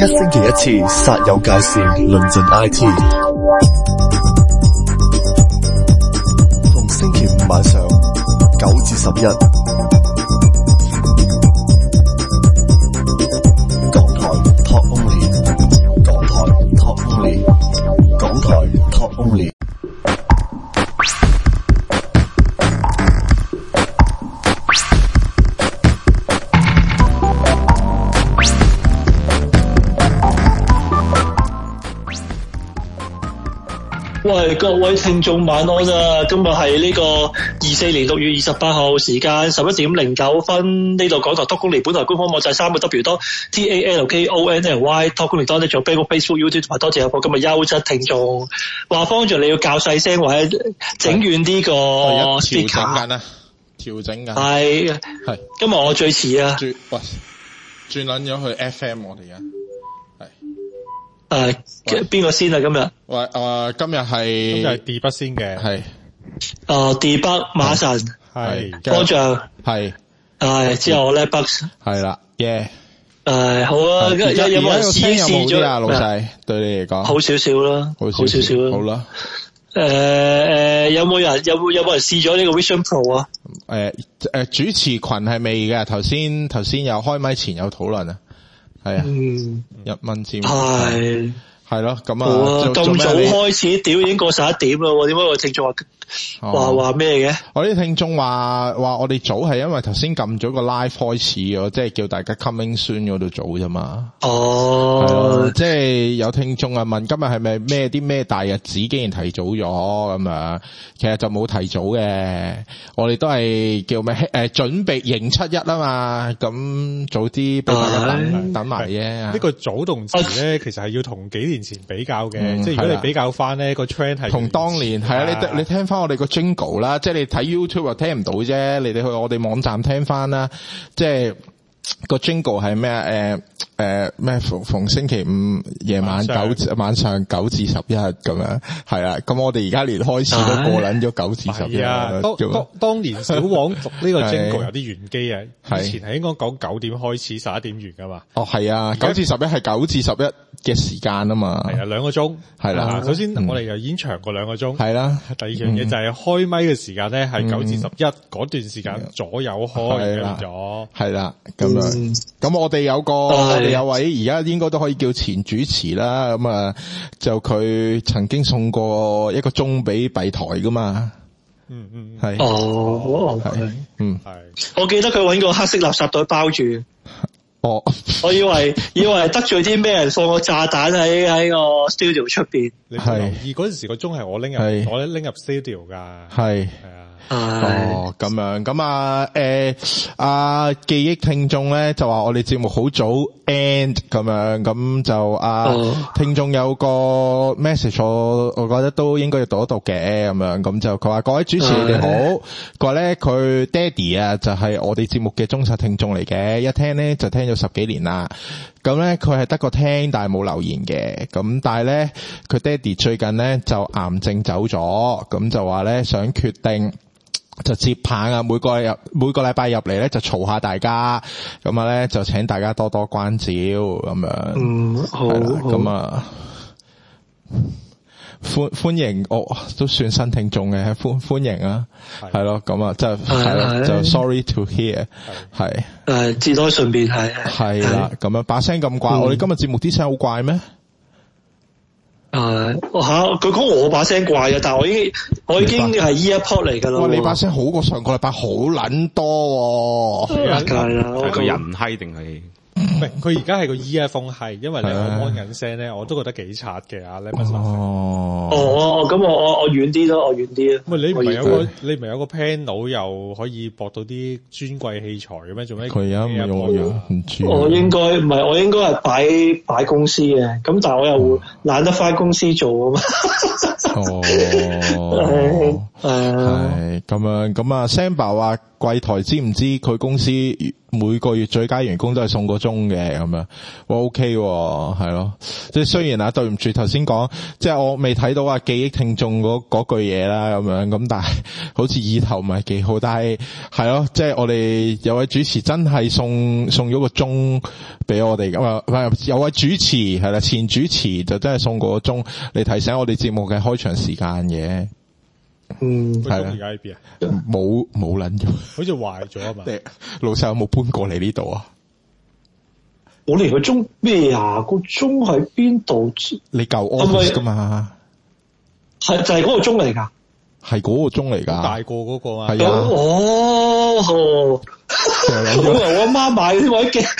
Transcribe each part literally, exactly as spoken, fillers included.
一星期一次，煞有介事，論盡 I T。逢星期五晚上九至十一，港台 Talk Only， 港台 Talk Only， 港台 Talk Only。 喂，各位聽眾晚安啊！今日係呢個二四年六月二十八號，時間十一點零九分。呢度港台 Talk Only 本台官方網站三個 W 多 T A L K O N L Y Talk Only 多，呢仲有 Facebook、YouTube 同埋多謝有個今日優質聽眾。話方丈你要較細聲或者整遠啲個 speaker。調整緊啊！調整緊。係係。今日我最遲啊！轉喂，轉撚咗去 F M 我哋而家。誒，邊個先啊？今日喂，誒，今日係今日係 D 北先嘅，係，誒 ，D 北馬神係，方丈係，係之後我咧北係啦，耶，誒，好啊，有有冇人試試咗啊？老細對你嚟講，好少少啦，好少少啦，好啦，誒誒，有冇人有冇有冇人試咗呢個 Vision Pro 啊？誒誒，主持群係未嘅，頭先頭先有開麥前有討論啊。係啊，嗯，一蚊佔係係咯，咁啊，咁早開始，屌已經過十一點啦，點解個聽眾話話話咩嘅？我啲聽眾話話我哋早係因為頭先撳咗個 live 開始嘅，即係叫大家 coming soon 嗰度早啫嘛。哦，係咯，即係有聽眾啊問今日係咪咩啲咩大日子，竟然提早咗咁啊？其實就冇提早嘅，我哋都係叫咩誒準備迎七一啊嘛，咁早啲俾大家等等埋啫。呢個早同遲咧，其實係要同幾年前比較嘅，嗯、即係如果你比較翻咧個 trend 係同當年係啊，你你聽翻我哋個 jingle 啦，即係你睇 YouTube 又聽唔到啫，你哋去我哋網站聽翻啦，即係個 jingle 係咩啊？誒誒咩逢逢星期五夜晚九晚上九至十一咁樣係啊，咁我哋而家連開始都過撚咗九至十一啊！當當當年小王讀呢個 jingle 有啲玄機啊，以前係應該講九點開始十一點完噶嘛。哦係啊，九至十一係九至十一嘅時間啊嘛。係啊，兩個鐘係啦。首先我哋又已經長過兩個鐘。係啦。第二樣嘢就係開咪嘅時間咧，係九至十一嗰段時間左右開咗。係啦，咁樣。咁我哋有個我哋有位而家應該都可以叫前主持啦，咁啊就佢曾經送過一個鐘俾幣台噶嘛。嗯嗯係哦係嗯係。我記得佢搵個黑色垃圾袋包住。哦，我以為以為得罪啲咩人放個炸彈喺喺個 studio 出邊。係而嗰陣時個鐘係我拎入我拎入 studio 噶。係係啊。哦，咁樣咁啊，誒，啊，記憶聽眾咧就話我哋節目好早 end 咁樣，咁就啊，哦、聽眾有個 message 我我覺得都應該要讀一讀嘅，咁樣，咁就佢話各位主持你哋好，佢話咧佢爹哋啊就係我哋節目嘅忠實聽眾嚟嘅，一聽咧就聽咗十幾年啦。咁咧佢係得個聽但係冇留言嘅，咁但係咧佢爹哋最近咧就癌症走咗，咁就話咧想決定。就接棒啊！每個入每個禮拜入嚟咧，就嘈下大家，咁啊咧就請大家多多關照咁樣。嗯，好。咁啊，歡歡迎我、哦、都算新聽眾嘅，歡歡迎啊，係咯，咁啊，即係係咯，就 sorry to hear， 係誒，至多順便係係啦，咁樣把聲咁怪，嗯、我哋今日節目啲聲好怪咩？誒，吓佢講我把聲怪啊，但係我已經我已經係 EarPod 嚟噶啦。哇，你把聲好過上個禮拜好撚多，梗係啦。係個人閪定係？唔係，佢而家係個 earphone 係，因為你我安緊聲咧，我都覺得幾刷嘅啊。哦，哦，咁我我我遠啲咯，我遠啲啊。唔係你唔係有個你唔係有個 panel 又可以駁到啲尊貴器材嘅咩？做咩？佢而家唔用咗，唔知。我應該唔係，我應該係擺擺公司嘅，咁但係我又懶得翻公司做啊嘛。哦，係咁樣咁啊 ，Samba 話。 櫃台知唔知佢公司每個月最佳員工都係送個鐘嘅咁樣？我 OK 喎，係咯。即係雖然啊，對唔住頭先講，即係我未睇到啊記憶聽眾嗰嗰句嘢啦咁樣，咁但係好似意頭唔係幾好，但係係咯，即係我哋有位主持真係送送咗個鐘俾我哋咁啊，唔係有位主持係啦，前主持就真係送過個鐘嚟提醒我哋節目嘅開場時間嘅。 嗯， 係啊， 而家喺邊啊？ 冇冇撚咗， 好似壞咗啊嘛！ 老細有冇搬過嚟呢度啊？ 我連個鐘咩啊？個鐘喺邊度？ 你舊 office 噶嘛？ 係就係嗰個鐘嚟噶， 係嗰個鐘嚟噶， 大過嗰個啊？ 係啊！ 哦，我以為我阿媽買呢位嘅，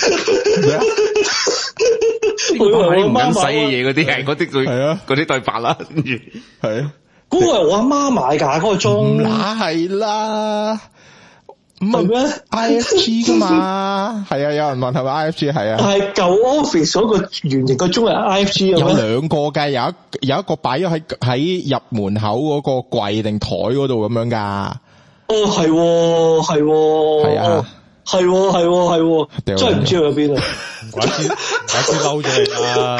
我以為我阿媽買嘅嘢嗰啲係嗰啲佢係啊嗰啲對白啦，跟住係啊。 嗰個係我阿媽買噶，嗰個鐘嗱係啦，唔係咩 I F G 噶嘛？係啊，有人問係咪 I F G 係啊？ 但係舊 office 嗰個圓形個鐘係 I F G 有兩個嘅，有一有一個擺咗喺喺入門口嗰個櫃定台嗰度咁樣噶。 哦，係係係啊，係係係，真係唔知佢喺邊啊！ 唔怪之，唔怪之嬲咗你啦。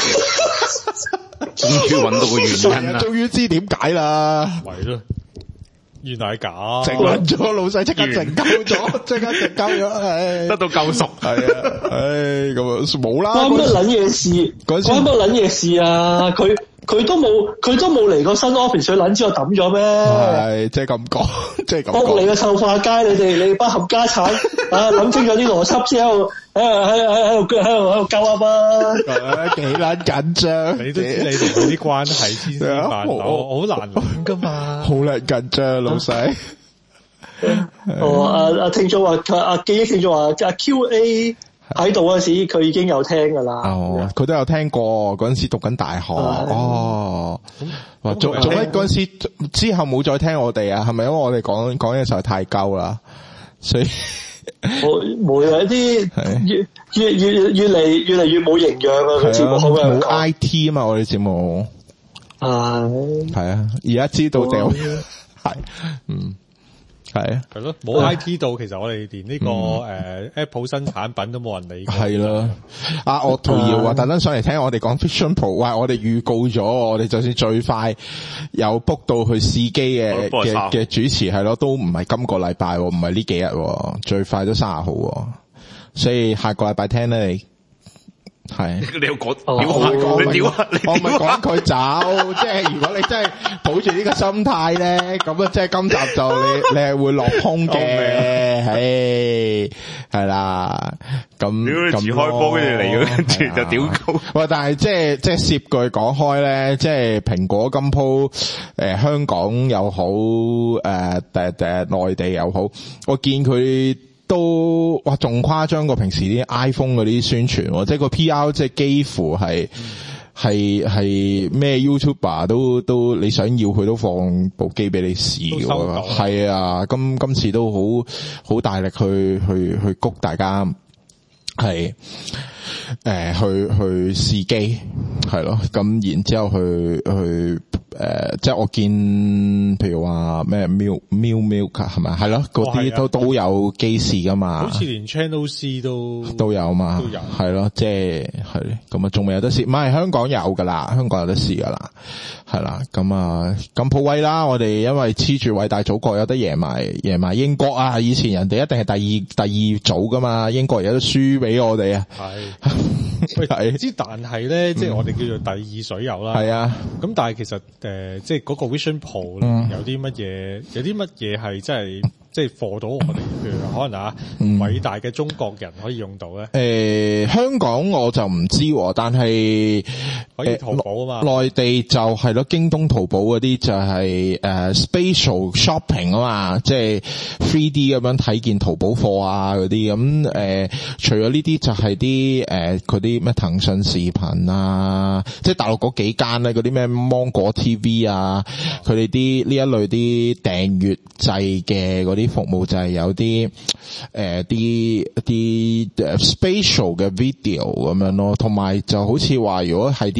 終於揾到個原因啦， 終於知點解啦， 係咯，原來係假， 靜撚咗，老細即刻靜鳩咗，即刻靜鳩咗，唉， 得到救贖， 係啊，唉，咁啊冇啦， 關乜撚嘢事？關乜撚嘢事啊？佢佢都冇，佢都冇嚟過新 office，水撚之後抌咗咩？ 係，即係咁講，即係咁講。 屋你個臭化街，你哋你班冚家產啊！諗清楚啲邏輯先喺度，喺喺喺喺度喺度喺度鳩噏啊！ 幾撚緊張？ 你都知你同佢啲關係千絲萬縷，好難諗噶嘛。 好撚緊張，老細。 哦，阿阿聽眾話，阿記憶聽眾話，阿 Q A 喺度嗰時，佢已經有聽噶啦。 哦，佢都有聽過，嗰陣時讀緊大學。哦，哇，做做乜嗰陣時之後冇再聽我哋啊？係咪因為我哋講講嘢實在太鳩啦？所以我冇有一啲越越越越嚟越嚟越冇營養啊！個節目好冇 I T 啊嘛，我哋節目係係啊，而家知道就係嗯。係啊， 係咯，冇 I T 到，其實我哋連呢、這個誒、嗯呃、Apple 新產品都冇人理。 係啦，啊，我同意話，特登上嚟聽我哋講 Vision Pro，喂，我哋預告咗，我哋就算最快有 book 到去試機嘅嘅嘅主持係咯，都唔係今個禮拜，唔係呢幾日，最快都三十號，所以下個禮拜聽咧你。係， 你要講屌下，你屌下， 我咪講佢走，即係如果你真係抱住呢個心態咧，咁啊，即係今集就你你係會落空嘅，唉，係啦，咁咁遲開波跟住嚟咗，跟住就屌高。 喂，但係即係即係涉句講開咧，即係蘋果今鋪誒香港又好，誒誒誒內地又好，我見佢。都哇仲誇張過平時啲 iPhone 嗰啲宣傳，即係個 P R 即係幾乎係係係咩 YouTuber 都都你想要佢都放部機俾你試嘅，係啊，今今次都好好大力去去去谷大家係誒、呃、去去試機係咯，咁然之後去去。誒、呃，即係我見，譬如話咩 Milk Milk Milk 係咪？係咯，嗰啲都都有機試噶嘛。 好似連 Channel C 都都有嘛， 都有係咯，即係係咁啊，仲未有得試。唔係香港有噶啦，香港有得試噶啦，係啦。咁啊，咁普威啦，我哋因為黐住偉大祖國，有得贏埋贏埋英國啊！以前人哋一定係第二第二組噶嘛，英國有得輸俾我哋啊。 係，係知，但係咧，即係我哋叫做第二水友啦。係啊，咁但係其實。誒、呃，即係嗰個 Vision Pro 咧、嗯，有啲乜嘢？有啲乜嘢係真係即係貨到我哋？譬如可能啊，偉、嗯、大嘅中國人可以用到咧。誒、 呃，香港我就唔知，但係可以淘寶啊嘛。 內、呃、地就係咯，京東、淘寶嗰啲就係、是、誒、呃、spatial shopping 啊嘛，即係 three D 咁樣睇見淘寶貨啊嗰啲咁。誒、呃，除咗呢啲就係啲誒嗰啲咩騰訊視頻啊，即係大陸嗰幾間咧，嗰啲咩芒果 T V 啊，佢哋啲呢一類啲訂閱制嘅嗰啲服務就係有啲誒啲啲 spatial 嘅 video 咁樣咯，同埋就好似話如果係啲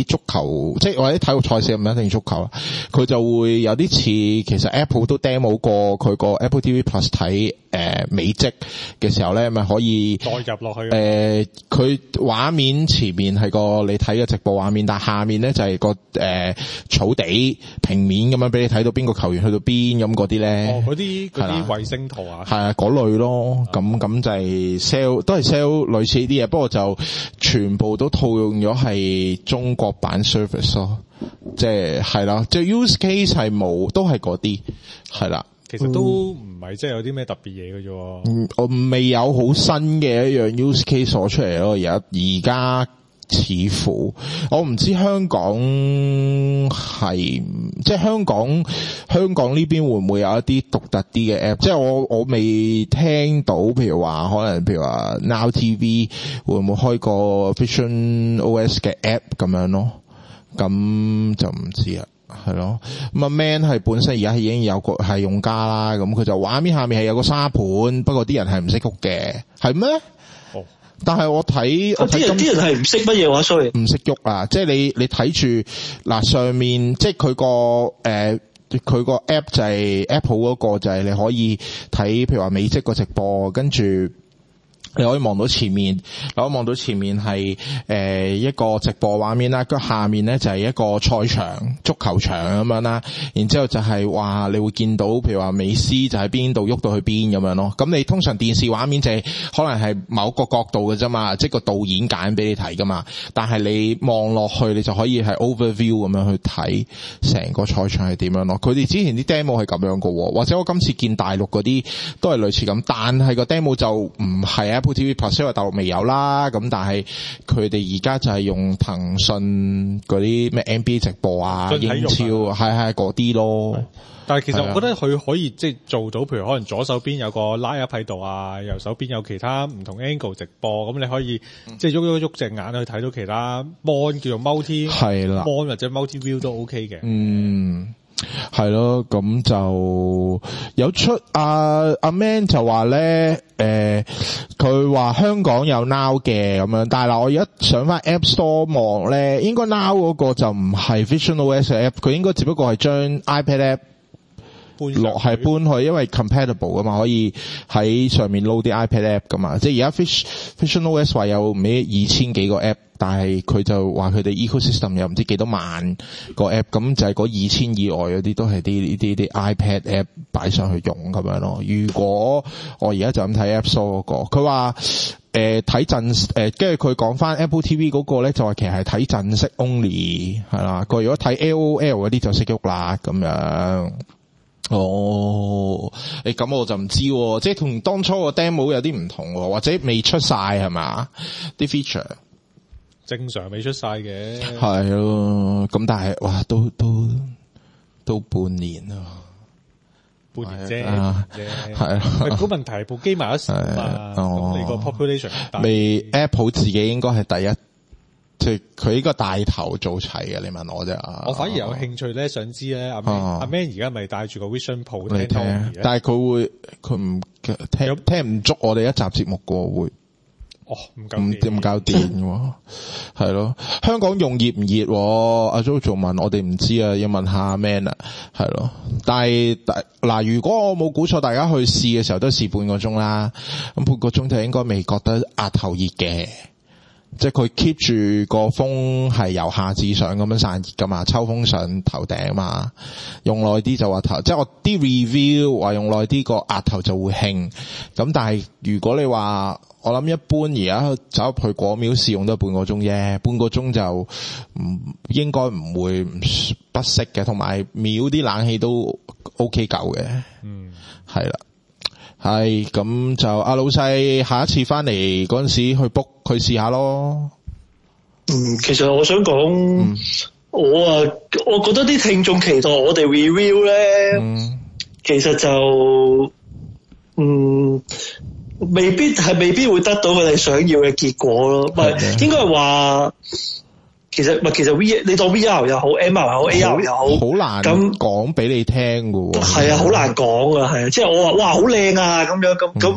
足球，即係或者體育賽事唔一定足球啦，佢就會有啲似其實 Apple 都 demo 過佢個 Apple ที วี Plus 睇誒美職嘅時候咧，咪可以代入落去誒，佢、呃、畫面前面係個你睇嘅直播畫面，但係下面咧就係個誒、呃、草地平面咁樣俾你睇到邊個球員去到邊咁嗰啲咧。 哦，嗰啲嗰啲衛星圖啊， 係啊，嗰類咯。咁咁就係 sell 都係 sell 類似啲嘢，不過就全部都套用咗係中國版 service 咯。即係係啦，即係 use case 係冇，都係嗰啲係啦。 其實都唔係即係有啲咩特別嘢嘅啫。 嗯，我未有好新嘅一樣 use case 攞出嚟咯。而家而家似乎我唔知香港係即係香港香港呢邊會唔會有一啲獨特啲嘅 app？即係我我未聽到，譬如話可能譬如話 Now T V 會唔會開個 Vision O S 嘅 app 咁樣咯？咁就唔知啦。係咯，咁啊 Man 係本身而家已經有個係用家啦，咁佢就畫面下面係有個沙盤，不過啲人係唔識喐嘅，係咩？哦，但係我睇我睇啲人啲人係唔識乜嘢話 sorry 唔識喐啊！即係你你睇住嗱上面，即係佢個誒佢個 app 就係 Apple 嗰個就係你可以睇，譬如話美職個直播，跟住你可以望到前面，你可以望到前面係誒、呃、一個直播畫面啦，跟下面咧就係一個賽場、足球場咁樣啦。然之後就係話你會見到，譬如話美斯就喺邊度喐到去邊咁樣咯。咁你通常電視畫面就係可能係某個角度嘅啫嘛，即係個導演揀俾你睇噶嘛。但係你望落去，你就可以係 overview 咁樣去睇成個賽場係點樣咯。佢哋之前啲 demo 係咁樣嘅，或者我今次見大陸嗰啲都係類似咁，但係個 demo 就唔係 Apple ที วี Plus 因為大陸未有啦，咁但係佢哋而家就係用騰訊嗰啲咩 N B A 直播啊、英超係係嗰啲咯。 但係其實我覺得佢可以即係做到，譬如可能左手邊有個拉 up 喺度啊，右手邊有其他唔同 angle 直播，咁你可以即係喐喐喐隻眼去睇到其他 mon 叫做 multi 係啦 mon 或者 multi view 都 OK 嘅。 嗯。係咯，咁就有出阿阿 Man 就話咧，誒，佢話香港有 Now 嘅咁樣，但係嗱，我而家上翻 App Store 望咧，應該 Now 嗰個就唔係 Vision O S App，佢應該只不過係將 iPad App 落係搬去，因為 compatible 噶嘛，可以喺上面 load 啲 iPad App 噶嘛，即係而家 Vision O S 話有唔知二千幾個 App。但係佢就話佢哋 ecosystem 有唔知幾多萬個 app， 咁就係嗰二千以外嗰啲都係啲呢啲啲 iPad app 擺上去用咁樣咯。如果我而家就咁睇 App Store 嗰個，佢話誒睇陣誒，跟住佢講翻 Apple ที V 嗰個咧，就話其實係睇陣式 only 係啦。佢如果睇 L O L 嗰啲就識喐啦咁樣。哦，誒咁我就唔知，即係同當初個 demo 有啲唔同，或者未出晒係嘛啲 feature。 正常未出晒嘅， 係咯，咁但係哇，都都都半年咯， 半年啫，係啊，個問題係部機賣咗時嘛，咁你個 population 未 Apple 自己應該係第一，即係佢呢個帶頭做齊嘅。你問我啫， 我反而有興趣咧，想知咧，阿 Man 阿 Man 而家咪帶住個 Vision Pro 聽，但係佢會佢唔聽聽唔足我哋一集節目嘅會。 哦，唔夠唔唔夠電喎，係咯。香港用熱唔熱？阿 Jo 仲問我哋唔知啊，要問下阿 Man 啊，係咯。但係嗱，如果我冇估錯，大家去試嘅時候都試半個鐘啦，咁半個鐘就應該未覺得額頭熱嘅，即係佢 keep 住個風係由下至上咁樣散熱噶嘛，抽風上頭頂嘛，用耐啲就話頭，即係我啲 review 話用耐啲個額頭就會興，咁但係如果你話，我諗一般而家走入去果秒試用都係半個鐘啫，半個鐘就唔應該唔會不適嘅，同埋秒啲冷氣都 OK 夠嘅。嗯，係啦，係咁就阿老細下一次翻嚟嗰陣時去 book 佢試下咯。 嗯，其實我想講，嗯、我啊，我覺得啲聽眾期待我哋 review 咧，嗯、其實就嗯。未必係未必會得到佢哋想要嘅結果咯，唔係應該係話，其實唔係其實 V 你當 V R 又好 M R 又好 A R 又好， 好難咁講俾你聽㗎喎。 係啊，好難講啊，係啊，即係我話哇好靚啊咁樣咁咁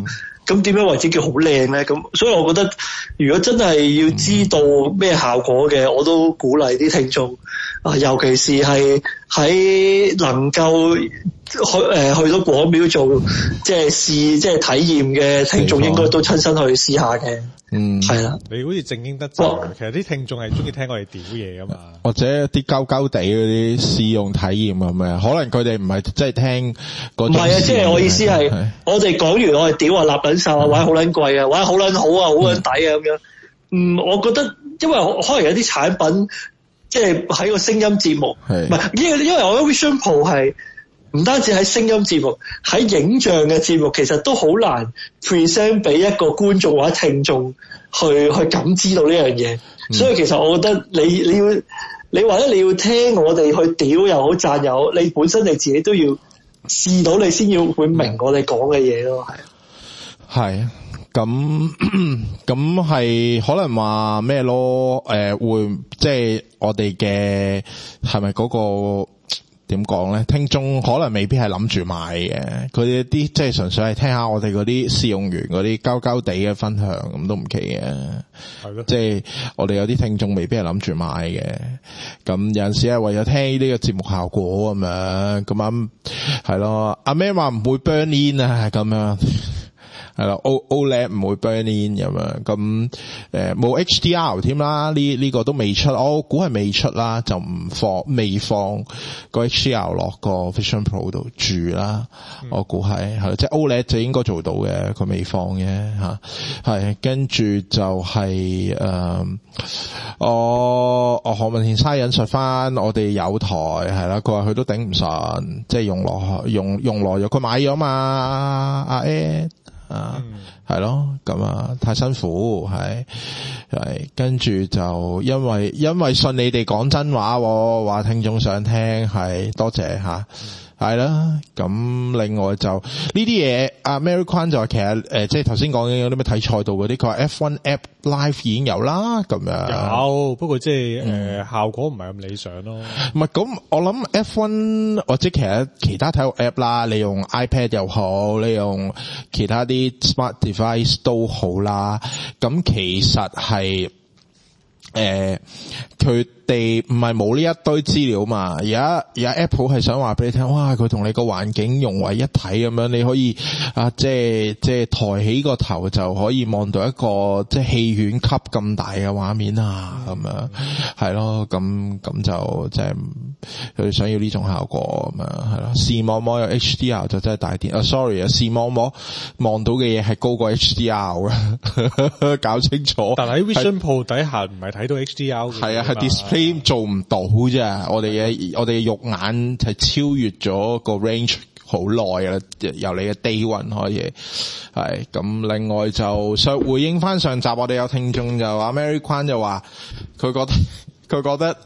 咁點樣為之叫好靚咧？咁所以我覺得，如果真係要知道咩效果嘅，我都鼓勵啲聽眾啊，尤其是係喺能夠去誒、呃、去到果廟做即係試即係體驗嘅聽眾，應該都親身去試下嘅。嗯，係啦。 你好似正經得滯，其實啲聽眾係中意聽我哋屌嘢噶嘛， 或者啲鳩鳩地嗰啲試用體驗咁樣，可能佢哋唔係即係聽嗰種。唔係啊，即係我意思係，我哋講完我哋屌啊，立撚手啊，或者好撚貴啊，或者好撚好啊，好撚抵啊咁樣。嗯，我覺得因為可能有啲產品即係喺個聲音節目，唔係因為因為我覺得 Vision Pro 係。唔單止喺聲音節目，喺影像嘅節目，其實都好難 present 俾一個觀眾或者聽眾去去感知到呢樣嘢。嗯、所以其實我覺得你你要你或者你要聽我哋去屌又好讚又好，你本身你自己都要試到，你先要會明我哋講嘅嘢咯。係係咁咁係可能話咩咯？誒、呃、會即係我哋嘅係咪嗰個？點講咧？聽眾可能未必係諗住買嘅，佢哋啲即係純粹係聽下我哋嗰啲試用員嗰啲膠膠地嘅分享，咁都唔奇嘅。係咯，即係我哋有啲聽眾未必係諗住買嘅，咁有陣時係為咗聽呢個節目效果咁樣，咁啱係咯。阿 Man 話唔會 burn in 啊，咁樣。係啦 ，O OLED 唔會 burn in 咁樣，咁誒冇 H D R 添啦，呢呢個都未出，我估係未出啦，就唔放未放個 H D R 落個 Vision Pro 度住啦，嗯、我估係係即係 OLED 就應該做到嘅，佢未放嘅吓，係跟住就係、是、誒、呃，我我何文田沙引述翻我哋有台係啦，佢話佢都頂唔順，即係用落用用耐咗，佢買咗嘛阿 Ed。啊，係、嗯、咯，咁啊，太辛苦，係係，跟住就因為因為信你哋講真話，話聽眾想聽，係多謝吓，係啦，咁另外就呢啲嘢，阿 Mary Kwan 就話其實誒、呃，即係頭先講緊有啲咩睇賽道嗰啲，佢話 F 一 App Live 已經有啦，咁樣有，不過即係誒、嗯呃、效果唔係咁理想咯。 唔係咁，我諗 F 一 或者其實其他體育 App 啦，你用 iPad 又好，你用其他啲 Smart Device 都好啦。咁其實係誒佢哋唔係冇呢一堆資料嘛，而家而家 Apple 係想話俾你聽，哇佢同你個環境融為一體咁樣，你可以啊即係即係抬起個頭就可以望到一個即係戲院級咁大嘅畫面啊咁樣，係咯，咁咁就即係佢想要呢種效果咁樣係咯。視網膜有 H D R 就真係大啲啊 ，sorry 啊，視網膜望到嘅嘢係高過 H D R 嘅，搞清楚。 但係喺 Vision Pro 底下唔係睇到 H D R 嘅， 係啊，係 display。做唔到啫，我哋嘅我哋嘅肉眼係超越咗個 range 好耐啦，由你嘅 day one 開始係咁。另外就上回應翻上集，我哋有聽眾就話 Mary Kwan 就話佢覺得佢覺得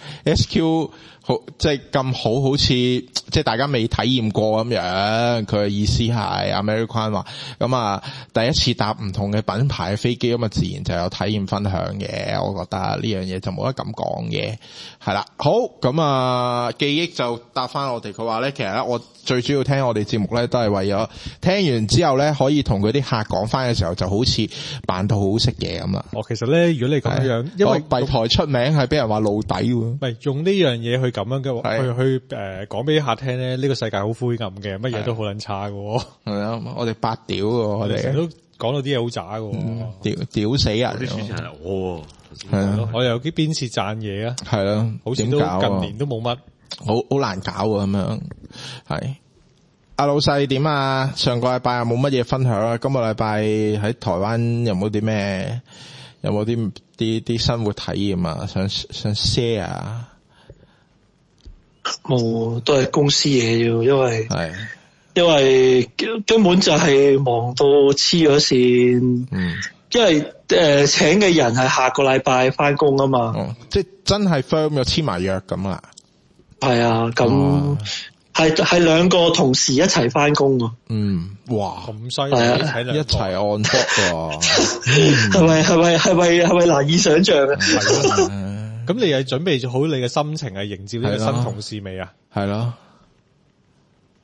S Q 好即係咁好，好似即係大家未體驗過咁樣。佢嘅意思係阿 Mary Kwan 話咁啊，第一次搭唔同嘅品牌嘅飛機咁啊，自然就有體驗分享嘅。我覺得呢樣嘢就冇得咁講嘅，係啦。好咁啊，記憶就答翻我哋。佢話咧，其實咧我最主要聽我哋節目咧，都係為咗聽完之後咧，可以同佢啲客講翻嘅時候，就好似扮到好好食嘢咁啦。 哦，其實咧，如果你咁樣，因為幣台出名係俾人話露底喎， 唔係用呢樣嘢去咁樣嘅話，去去誒講俾啲客聽咧，呢、這個世界好灰暗嘅，乜嘢都好撚差嘅。係啊， 我哋八屌嘅，我哋都講到啲嘢好渣嘅， 屌屌死人。 啲主持人係我， 係咯，我又有啲邊次讚嘢啊， 係咯， 好似都近年都冇乜， 好好難搞啊咁樣。係阿老細點啊？上個禮拜又冇乜嘢分享啊，今個禮拜喺台灣有冇啲咩？有冇啲啲啲生活體驗啊？想想 share 啊？ 冇，都係公司嘢要，因為係因為根本就係忙到黐咗線。嗯，因為誒、呃、請嘅人係下個禮拜翻工啊嘛。 哦，即係真係 firm 咗簽埋約咁啦。係啊，咁係係兩個同事一齊翻工啊。 嗯，哇， 咁犀利， 一齊按 book 喎。 係咪係咪係咪係咪難以想象啊？ 咁你係準備好你嘅心情係迎接呢個新同事未啊？ 係咯，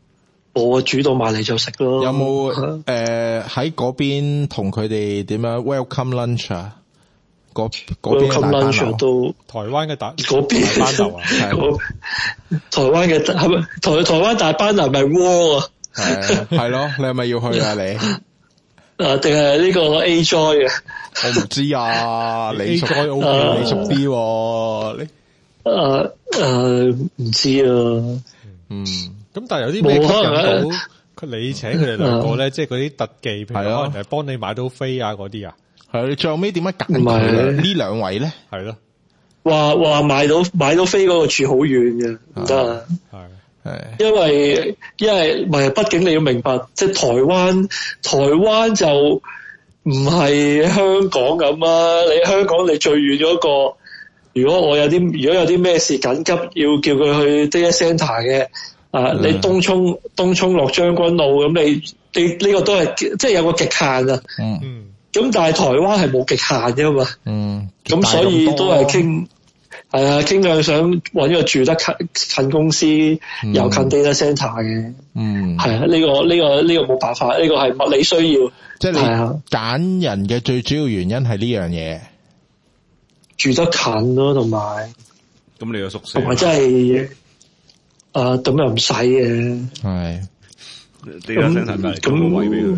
我煮到埋嚟就食咯。 有冇誒喺嗰邊同佢哋點樣 welcome lunch 啊？嗰嗰邊嘅大班樓都台灣嘅大嗰邊大班樓啊， 台灣嘅係咪台台灣大班樓咪窩啊？ 係係咯，你係咪要去啊你？ 啊，定係呢個 A Joy 嘅？ 我唔知啊，你熟 O K，你熟啲，你誒誒唔知啊， 嗯，咁但係有啲咩吸引到佢你請佢哋兩個咧？即係嗰啲特技，譬如可能係幫你買到飛啊嗰啲啊。係你最後尾點解揀佢呢兩位咧？係咯， 話話買到買到飛嗰個住好遠嘅，唔得啊！係係，因為因為唔係，畢竟你要明白，即係台灣台灣就唔係香港咁啊！你香港你最遠嗰個，如果我有啲如果有啲咩事緊急要叫佢去 data center 嘅啊，你東涌東涌落將軍澳咁，你你呢個都係即係有個極限啊！嗯。咁但係台灣係冇極限㗎嘛，嗯，咁所以都係傾，係啊，傾向想搵一個住得近近公司，嗯、又近 data center 嘅，嗯，係啊，呢、這個呢、這個呢、這個冇辦法，呢、這個係物理需要， 即係你揀人嘅最主要原因係呢樣嘢， 住得近咯，同埋， 咁你有宿舍， 同埋真係，啊，咁又唔使嘅， 係 data center 咪咁位俾佢。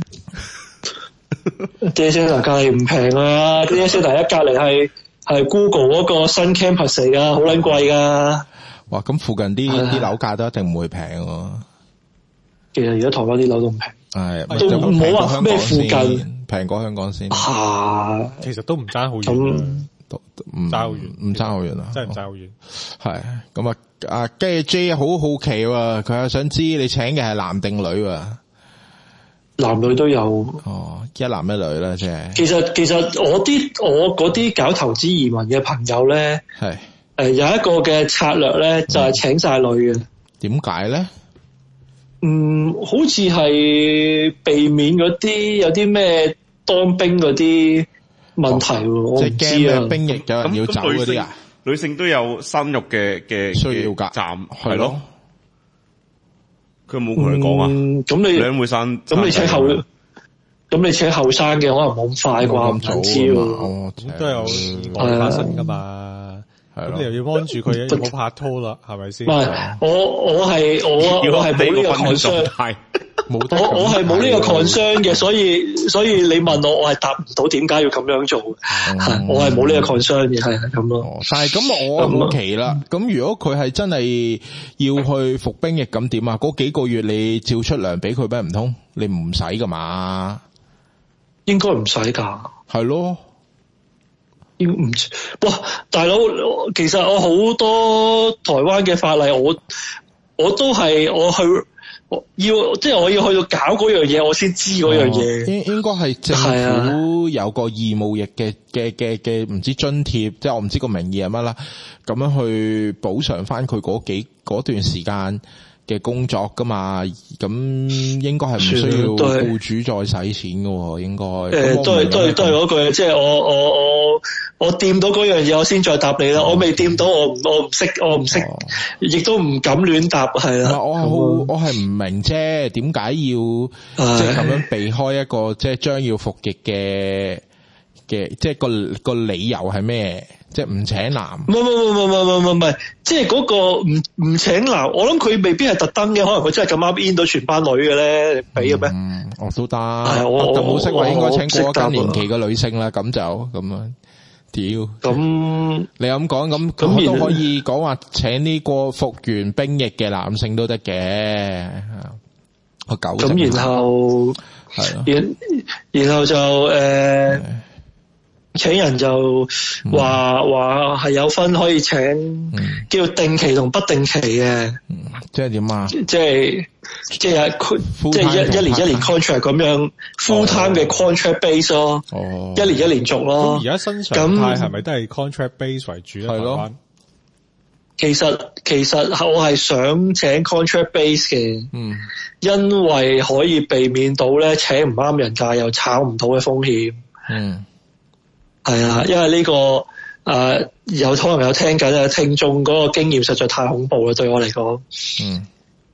data center 隔籬唔平啊 data center 一隔籬係係 Google 嗰個新 campus 嚟噶，好撚貴噶。 哇，咁附近啲啲樓價都一定唔會平喎。 其實而家台灣啲樓都唔平， 係都唔好話咩附近， 平過香港先。 啊，其實都唔爭好遠， 都唔爭好遠，唔爭好遠啊， 真係唔爭好遠。 係咁啊，啊，跟住 J 好好奇喎，佢又想知你請嘅係男定女啊？ 男女都有哦，一男一女啦，即係。其實其實我啲我嗰啲搞投資移民嘅朋友咧，係誒、呃、有一個嘅策略咧，就係、是、請晒女嘅。點解咧？嗯，好似係避免嗰啲有啲咩當兵嗰啲問題喎、哦，我唔知啊。兵役有人要走嗰啲啊？ 女性都有生育嘅嘅需要㗎， 站係咯。佢冇同你講啊？ 咁、嗯、你兩會生， 咁你請後，咁你請後生嘅可能冇咁快啩？唔知喎。 哦，都有意外發生噶嘛？係咁你又要幫住佢，又冇拍拖啦，係咪先？唔係， 我我係我我係冇呢個 concern，我我係冇呢個 concern 嘅，所以所以你問我，我係答唔到點解要咁樣做。嗯、我係冇呢個 concern 嘅，係係咁咯。 但係咁我好奇啦，咁、嗯、如果佢係真係要去服兵役，咁點啊？嗰幾個月你照出糧俾佢咩？唔通你唔使噶嘛？ 應該唔使噶。 係咯。 應唔哇，大佬，其實我好多台灣嘅法例，我我都係我去。要即係我要去到搞嗰樣嘢，我先知嗰樣嘢。 應應該係政府有個義務役嘅嘅嘅嘅唔知津貼，即係我唔知個名義係乜啦。咁樣去補償翻佢嗰幾嗰段時間嘅工作噶嘛。咁應該係唔需要僱主再使錢噶。應該誒、呃，都係都係都係嗰句，即係我我我我掂到嗰樣嘢，我先再答你啦。我未掂到，我唔我唔識，我唔識，亦都唔敢亂答，係啦。 我好我係唔明啫，點解要即係咁樣避開一個即係將要服役嘅嘅，即係個個理由係咩？即係唔請男？ 唔唔唔唔唔唔唔唔係，即係嗰個唔唔請男。我諗佢未必係特登嘅，可能佢真係咁啱 in 到全班女嘅咧，俾嘅咩？ 嗯，我都得。我就冇識話應該請過一更年期嘅女性啦，咁就咁樣。屌，咁你咁講咁咁都可以講話請呢個服完兵役嘅男性都得嘅，個九咁然後係咯，然然後就誒、呃、請人就話話係有分可以請，嗯、叫定期同不定期嘅， 嗯，即係點啊？ 即係即係即係一一年一年 contract 咁樣 full time 嘅 contract base 咯，哦，一年一年續咯。 而家新常態係咪都係 contract base 為主咧？係咯。 其實其實我係想請 contract base 嘅，嗯，因為可以避免到咧請唔啱人價又炒唔到嘅風險，嗯，係啊，因為呢、這個誒、呃、有可能有聽緊嘅聽眾嗰個經驗實在太恐怖啦，對我嚟講，嗯。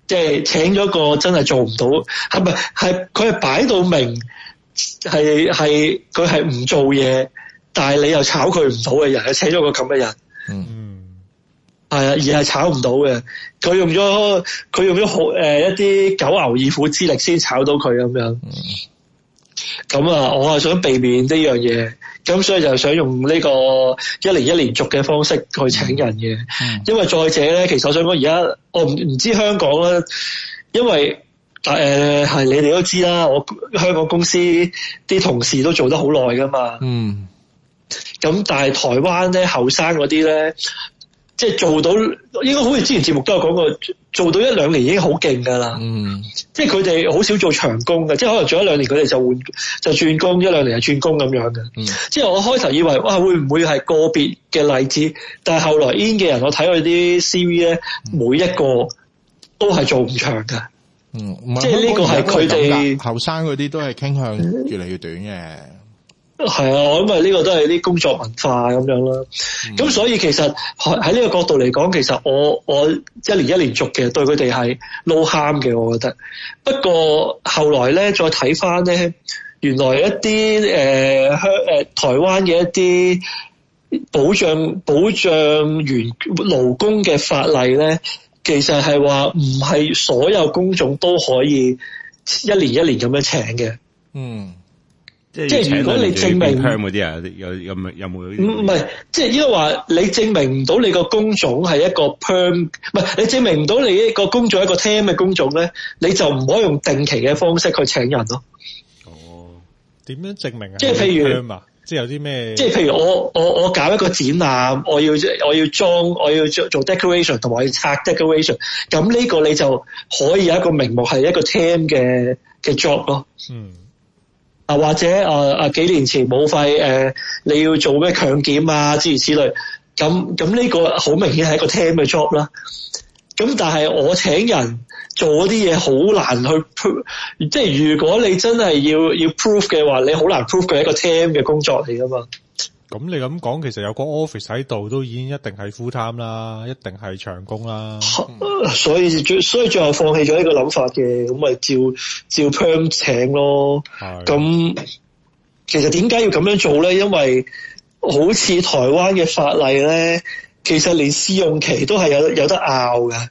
即係請咗個真係做唔到，係咪係佢係擺到明係係佢係唔做嘢，但係你又炒佢唔到嘅人，請咗個咁嘅人，嗯，係啊，而係炒唔到嘅，佢用咗佢用咗好誒一啲九牛二虎之力先炒到佢咁樣，咁、嗯、啊，我係想避免呢樣嘢。咁所以就想用呢個一年一年續嘅方式去請人嘅，嗯、因為再者咧，其實我想講而家我唔唔知香港咧，因為誒係、呃、你哋都知啦，我香港公司啲同事都做得好耐噶嘛，嗯，咁但係台灣咧後生嗰啲咧，即係做到應該好似之前節目都有講過，做到一兩年已經好勁噶啦，嗯，即係佢哋好少做長工嘅，即係可能做一兩年佢哋就換就轉工，一兩年就轉工咁樣嘅，嗯，即係我開頭以為哇會唔會係個別嘅例子，但係後來 in 嘅人我睇佢啲 C V 咧，每一個都係做唔長㗎，嗯，即係呢個係佢哋後生嗰啲都係傾向越嚟越短嘅。 係啊，我諗啊呢個都係啲工作文化咁樣啦。咁、嗯、所以其實喺呢個角度嚟講，其實我我一年一年續嘅對佢哋係 no harm 嘅，我覺得。不過後來咧再睇翻咧，原來一啲誒香誒台灣嘅一啲保障保障員勞工嘅法例咧，其實係話唔係所有工種都可以一年一年咁樣請嘅。嗯。即係如果你證明嗰啲啊，有有冇有冇？ 唔唔係，即係應該話你證明唔到你個工種係一個 perm，唔係你證明唔到你一個工種係一個 temp 嘅工種咧，你就唔可以用定期嘅方式去請人咯。 哦，點樣證明啊？ 即係譬如， 即係有啲咩？ 即係譬如我我我搞一個展覽，我要我要裝，我要做做 decoration 同埋我要拆 decoration，咁呢個你就可以有一個名目係一個 temp 嘅嘅 job 咯。嗯。啊，或者啊啊幾年前冇費誒，你要做咩強檢啊諸如此類，咁咁呢個好明顯係一個 temp 嘅 job 啦。咁但係我請人做嗰啲嘢好難去 prove，即係如果你真係要要 prove 嘅話，你好難 prove 佢係一個 temp 嘅工作嚟噶嘛。 咁你咁講，其實有個 office 喺度都已經一定係 full time 啦，一定係長工啦。 嗯、所以最所以最後放棄咗呢個諗法嘅，咁咪照照 perm 請咯。咁其實點解要咁樣做咧？因為好似台灣嘅法例咧，其實連試用期都係有有得拗嘅。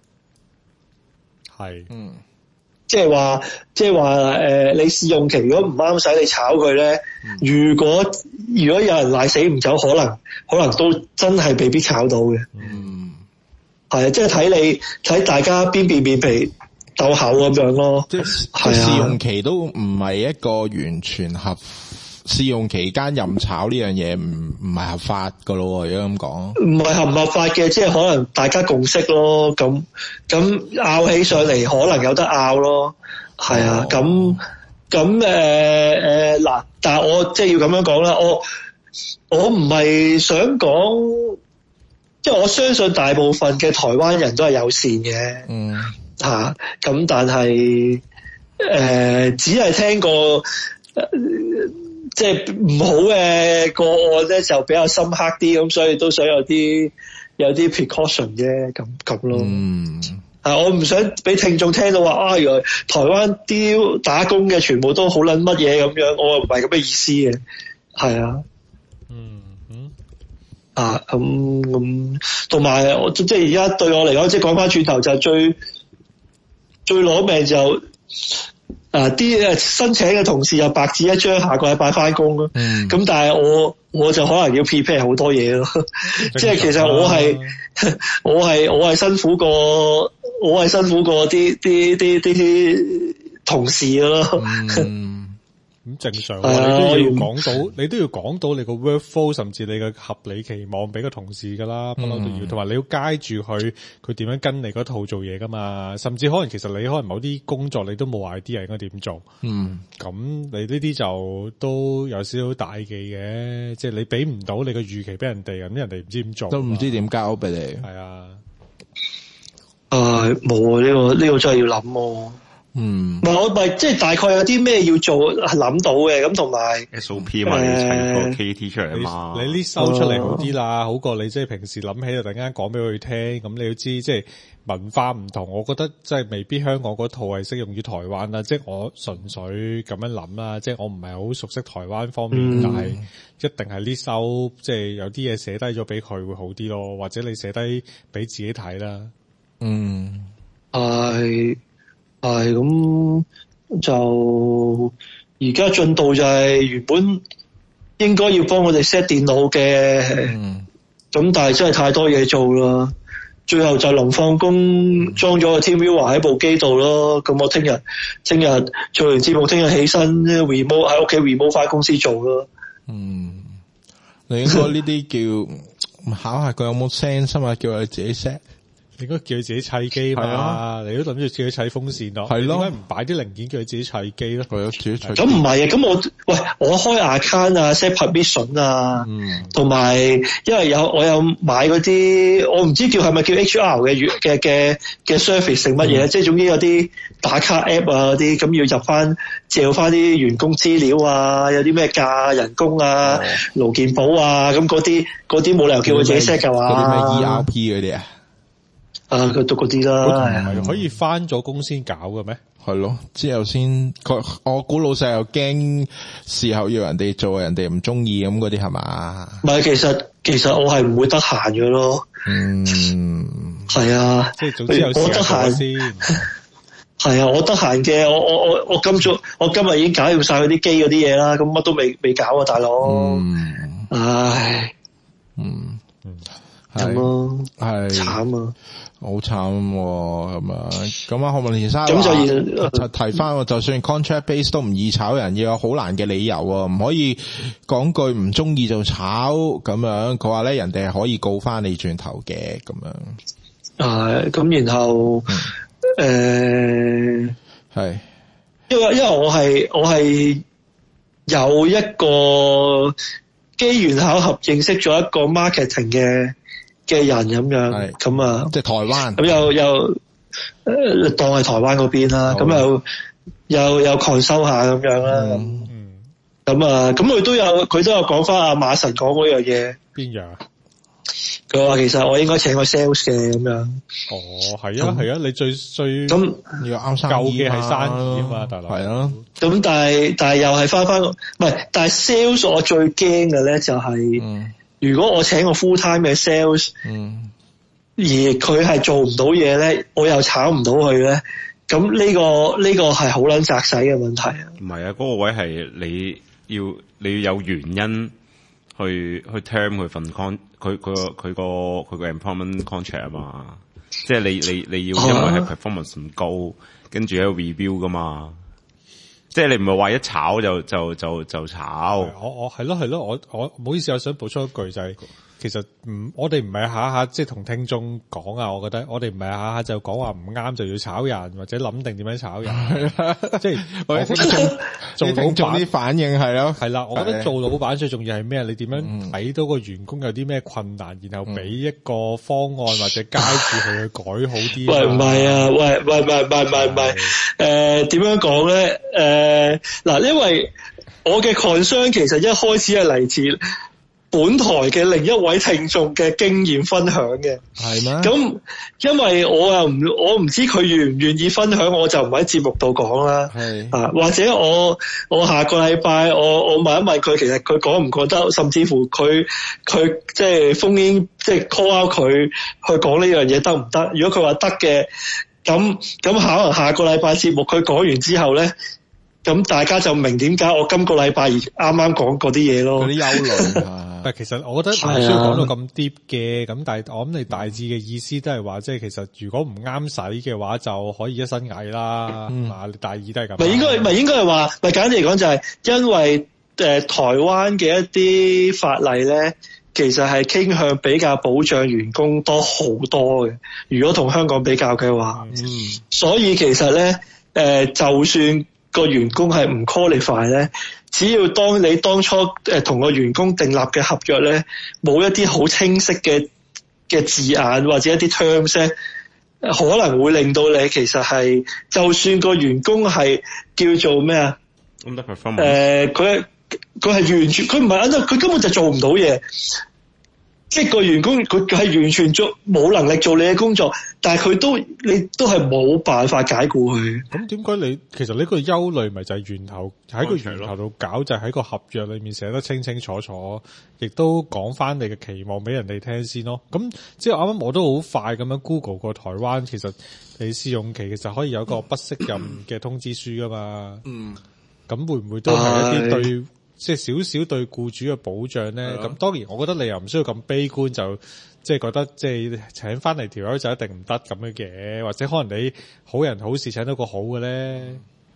係，嗯。 即係話，即係話，誒、呃，你試用期如果唔啱使，你炒佢咧、嗯。如果如果有人賴死唔走，可能可能都真係未必炒到嘅。嗯，係啊，即係睇你睇大家邊邊面皮鬥口咁樣咯。即係試用期都唔係一個完全合試用期間任炒呢樣嘢，唔唔係合法噶咯。如果咁講， 唔係合唔合法嘅，即係可能大家共識咯。咁咁拗起上嚟，可能有得拗咯。係啊，咁咁誒誒嗱，但係我即係要咁樣講啦。我我唔係想講，即係我相信大部分嘅台灣人都係友善嘅。嗯，吓咁，但係誒只係聽過。呃即係唔好嘅個案咧，就比較深刻啲，咁所以都想有啲有啲 precaution 啫，咁咁咯。嗯，啊，我唔想俾聽眾聽到話啊，原來台灣啲打工嘅全部都好撚乜嘢咁樣，我唔係咁嘅意思嘅，係啊。嗯嗯。啊，咁咁，同埋我即係而家對我嚟講，即係講翻轉頭就係最最攞命就。啊！啲誒申請嘅同事又白紙一張，下個禮拜翻工咯。嗯。咁但係我我就可能要 prepare 好多嘢咯。即係其實我係我係我係辛苦過我係辛苦過啲啲啲啲同事咯。嗯。 咁正常，你都要講到，你都要講到你個 workflow，甚至你嘅合理期望俾個同事噶啦，不嬲都要。同埋你要街住佢，佢點樣跟你嗰套做嘢噶嘛？甚至可能其實你可能某啲工作你都冇 idea 應該點做。嗯，咁你呢啲就都有少少大忌嘅，即係你俾唔到你嘅預期俾人哋，咁人哋唔知點做， 都唔知點交俾你。 係啊， 誒，冇啊，呢個呢個真係要諗喎。 嗯， 唔係我咪即係大概有啲咩要做諗到嘅，咁同埋 S O P 嘛，你要砌個 K T 出嚟啊嘛， 你呢收出嚟好啲啦，好過你即係平時諗起就突然間講俾佢聽，咁你要知即係文化唔同，我覺得即係未必香港嗰套係適用於台灣啦，即係我純粹咁樣諗啦，即係我唔係好熟悉台灣方面，嗯、但係一定係呢收即係有啲嘢寫低咗俾佢會好啲咯，或者你寫低俾自己睇啦。 嗯， 係。係咁就而家進度就係原本應該要幫我哋 set 電腦嘅，咁、嗯、但係真係太多嘢做啦，最後就臨放工裝咗個 TeamViewer 喺部機度咯。咁我聽日聽日做完節目，聽日起身 remote 喺屋企 remote 翻公司做咯。 嗯，你應該呢啲叫考下佢有冇 sense 啊，叫佢自己 set。 應該叫佢自己砌機嘛，啊、你都諗住自己砌風扇咯，係咯，點解唔擺啲零件叫佢自己砌機咯？係啊，自己砌。咁唔係啊，咁我喂我開 account 啊 set permission 啊，同埋、嗯、因為有我有買嗰啲，我唔知叫係咪叫 H R 嘅嘅嘅嘅 service 成乜嘢，即係總之有啲打卡 app 啊嗰啲，咁要入翻借翻啲員工資料啊，有啲咩價人工啊、勞、哦、健保啊，咁嗰啲嗰啲冇理由叫佢自己 set 㗎嘛？ 嗰啲咩 E R P 嗰啲啊？ 啊，佢讀嗰啲啦， 唔係可以翻咗工先搞嘅咩？ 係咯，之後先佢，我估老細又驚事後要人哋做，人哋唔中意咁嗰啲係嘛？唔係， 其實其實我係唔會得閒嘅咯。嗯，係啊， 即係總之有時間先。 係啊，我得閒嘅，我我我我今早我今日已經搞掂晒嗰啲機嗰啲嘢啦，咁乜都未未搞啊，大佬。嗯，唉， 嗯嗯， 係咯， 係慘啊！ 好慘咁啊！咁啊，何文田生咁就提翻，就算 contract base 都唔易炒人，要有好難嘅理由啊，唔可以講句唔中意就炒咁樣。佢話咧，人哋係可以告翻你轉頭嘅咁樣。 係咁，然後誒係，因為因為我係我係有一個機緣巧合認識咗一個 marketing 嘅嘅人咁樣，咁啊， 即係台灣， 咁又又誒當係台灣嗰邊啦，咁又又又 consult 下咁樣啦，咁、嗯、啊，咁佢都有佢都有講翻阿馬神講嗰樣嘢， 邊樣？ 佢話其實我應該請個 sales 嘅咁樣。 哦，係啊，係啊，你最最咁要啱生意嘅係生意啊嘛，大佬係啊。 咁但係但係又係翻翻，唔係，但係 sales 我最驚嘅咧就係、是。嗯如果我請個 full time 嘅 sales，嗯，而佢係做唔到嘢咧，我又炒唔到佢咧，咁呢個呢個係好撚砸死嘅問題啊！ 唔係啊，嗰個位係你要你要有原因去去 term 佢份 con 佢佢個佢個佢個 employment contract 啊嘛，即係你你你要因為係 performance 唔高，跟住喺度 review 噶嘛。即係你唔係話一炒就就就就炒， 我我係咯係咯，我我唔好意思，我想補充一句就係、是，其實唔我哋唔係下下即係同聽眾講啊，我覺得我哋唔係下下就講話唔啱就要炒人或者諗定點樣炒人，即係我覺得做老闆啲反應係咯， 係啦，我覺得做老闆最重要係咩？你點樣睇到個員工有啲咩困難，然後俾一個方案或者街住佢去改好啲。 喂唔係啊，喂喂喂喂喂喂，誒點樣講咧？誒嗱，因為我嘅 concern 其實一開始係嚟自本台嘅另一位聽眾嘅經驗分享嘅， 係咩？ 咁因為我又唔我唔知佢願唔願意分享，我就唔喺節目度講啦。係啊，或者我我下個禮拜我我問一問佢，其實佢講唔講得，甚至乎佢佢即係烽煙即係 call out 佢去講呢樣嘢得唔得？如果佢話得嘅，咁咁可能下個禮拜節目佢講完之後咧。咁大家就明點解我今個禮拜啱啱講嗰啲嘢咯， 嗰啲憂慮。 但其實我覺得唔需要講到咁 deep 嘅，咁但係我諗你大致嘅意思都係話，即係其實如果唔啱使嘅話，就可以一身蟻啦。嗯，大意都係咁。咪應該咪應該係話，咪簡單嚟講就係因為誒、呃、台灣嘅一啲法例咧，其實係傾向比較保障員工多好多嘅。如果同香港比較嘅話，嗯，所以其實咧誒、呃，就算個員工係唔 qualify 咧，只要當你當初誒同個員工訂立嘅合約咧，冇一啲好清晰嘅嘅字眼或者一啲 terms 咧， 可能會令到你其實係，就算個員工係叫做咩啊？誒，佢佢係完全，佢唔係 under，佢根本就做唔到嘢。即係個員工，佢係完全做冇能力做你嘅工作，但係佢都你都係冇辦法解僱佢。 咁點解你其實呢個憂慮咪就係源頭喺個源頭度搞，就喺個合約裏面寫得清清楚楚，亦都講翻你嘅期望俾人哋聽先咯。咁即係啱啱我都好快咁樣 Google 過台灣，其實你試用期其實可以有個不適任嘅通知書噶嘛。嗯，咁會唔會都係一啲對？即係少少對僱主嘅保障咧，咁當然我覺得你又唔需要咁悲觀，就即係覺得即係請翻嚟條友就一定唔得咁樣嘅，或者可能你好人好事請到個好嘅咧。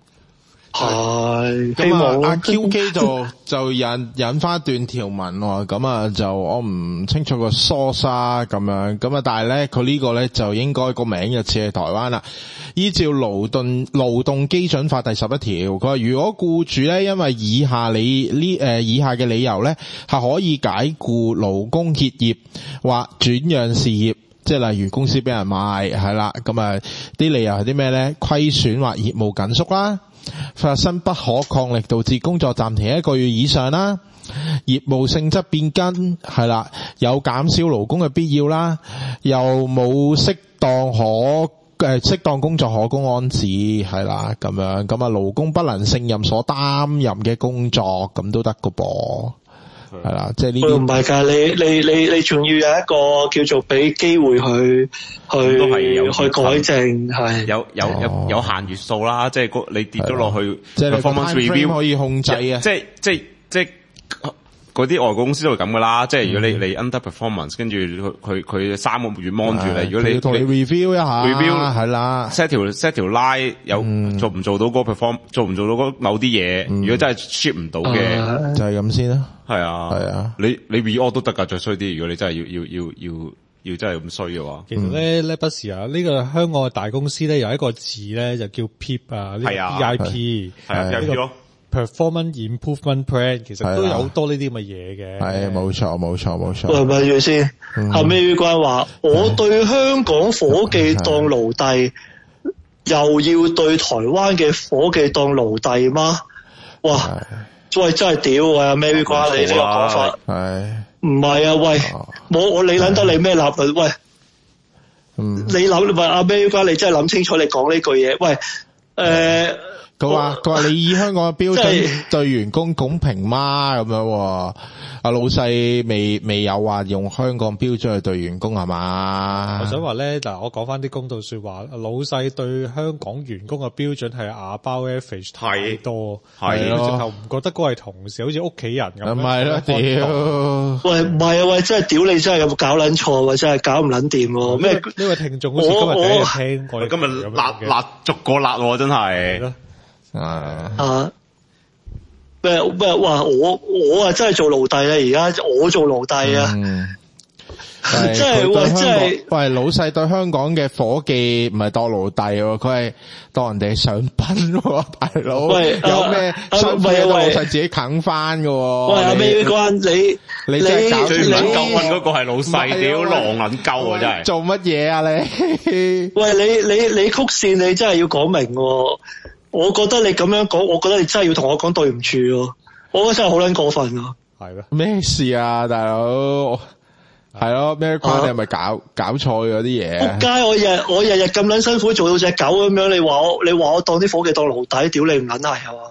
係， 咁啊，阿 Q 基就就引引翻段條文喎，咁啊就我唔清楚個 source 咁樣，咁啊但係咧佢呢個咧就應該個名就似係台灣啦。依照勞動勞動基準法第十一條，佢話如果僱主咧因為以下你呢誒以下嘅理由咧係可以解僱勞工歇業或轉讓事業，即係例如公司俾人賣係啦，咁啊啲理由係啲咩咧？虧損或業務緊縮啦。發生不可抗力導致工作暫停一個月以上啦，業務性質變更係啦，有減少勞工嘅必要啦，又冇適當可誒適當工作可供安置係啦，咁樣咁啊勞工不能勝任所擔任嘅工作咁都得個噃。係啦，即係呢啲唔係噶，你你你你仲要有一個叫做俾機會去去都係有去改正，係有有有有限月數啦，即係你跌咗落去， 即係 performance review 可以控制啊， 即係即係即係嗰啲外國公司都係咁噶啦，即係如果你你 under performance， 跟住佢佢佢三個月 mon 住你，如果你同你 review 一下 review 係啦 set 條 set 條 line 有做唔做到嗰個 perform， 做唔做到嗰某啲嘢，如果真係 ship 唔到嘅， 就係咁先啦。 係啊，係啊，你你 re-order 都得噶，再衰啲。如果你真係要要要要要真係咁衰嘅話， 其實咧咧不時啊，呢個香港嘅大公司咧有一個字咧就叫 P I P 啊，呢個 P I P 係啊，呢個 Performance Improvement Plan， 其實都有好多呢啲咁嘅嘢嘅。 係冇錯冇錯冇錯。 喂，咪住先，後尾於關話，我對香港伙計當奴隸，又要對台灣嘅伙計當奴隸嗎？哇！喂，真係屌啊！阿 Mary 瓜，你呢個講法係唔係啊？喂，我我你諗得你咩立論？喂，嗯、你諗喂阿 Mary 瓜，你真係諗清楚你講呢句嘢。喂，誒、呃， 佢話佢話你以香港嘅標準對員工公平嗎？咁樣。阿老細未未有話用香港標準去對員工係嘛？ 我想話咧，嗱，我講翻啲公道說話，老細對香港員工嘅標準係 above average 太多，係咯，直頭唔覺得嗰係同事，好似屋企人咁。唔係咯， 屌！ 喂，唔係啊，喂，真係屌你，真係咁搞撚錯，喂，真係搞唔撚掂。咩？ 呢位聽眾好似今日第一日聽過， 今日辣辣逐個辣，真係。 啊！咩咩話我我啊真係做奴隸啊！而家我做奴隸啊！真係喂，真係喂，老細對香港嘅伙計唔係當奴隸，佢係當人哋上賓，大佬。喂，有咩辛苦嘢老細自己啃翻㗎。 喂，阿咩關你你真係搞最唔撚夠運嗰個係老細，屌狼撚鳩啊！真係做乜嘢啊你？ 喂，你你你曲線你真係要講明。我覺得你咁樣講，我覺得你真係要同我講對唔住咯。我覺得真係好撚過分啊！ 係咯， 咩事啊，大佬？係咯，咩關你係咪搞搞錯咗啲嘢？ 仆街！我日我日日咁撚辛苦做到隻狗咁樣，你話我你話我當啲伙計當奴隸，屌你唔撚係係嘛？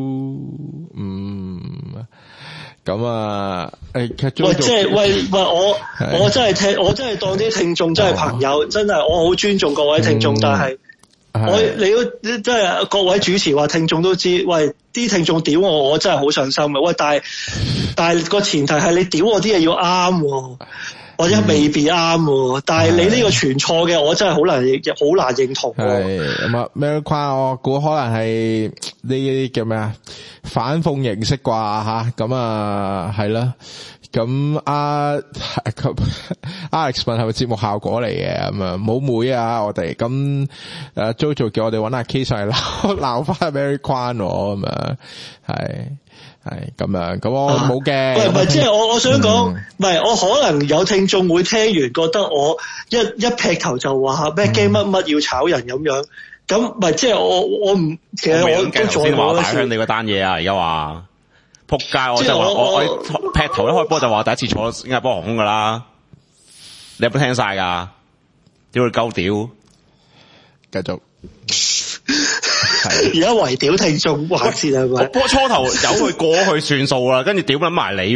嗯，咁啊，誒， 喂，即係喂喂，我我真係聽，我真係當啲聽眾真係朋友，真係我好尊重各位聽眾，但係。我你都即係各位主持話聽眾都知，喂啲聽眾屌我，我真係好上心嘅。喂，但係但係個前提係你屌我啲嘢要啱，或者未必啱。嗯、但係你呢個全錯嘅，我真係好難好難認同。 係咁啊，咩框？我估可能係呢啲叫咩啊？反諷形式啩吓，咁啊係啦。 咁阿 Alex 問係咪節目效果嚟嘅咁啊？冇妹啊，我哋咁誒 Jojo 叫我哋揾阿 K 上嚟鬧鬧翻 Mary Kwan 咁啊，係係咁樣，咁我冇嘅。 唔係唔係，即係我我想講，唔係我可能有聽眾會聽完覺得我一一劈頭就話咩驚乜乜要炒人咁樣，咁唔係即係我我唔，其實我都先話大香你嗰單嘢啊，而家話。仆街！我就話我我劈頭一開波就話第一次坐新加坡航空噶啦，你有冇聽晒噶？屌你鳩屌！ 繼續。 而家圍屌聽眾話事係咪？ 我初頭由佢過去算數啦，跟住屌撚埋你。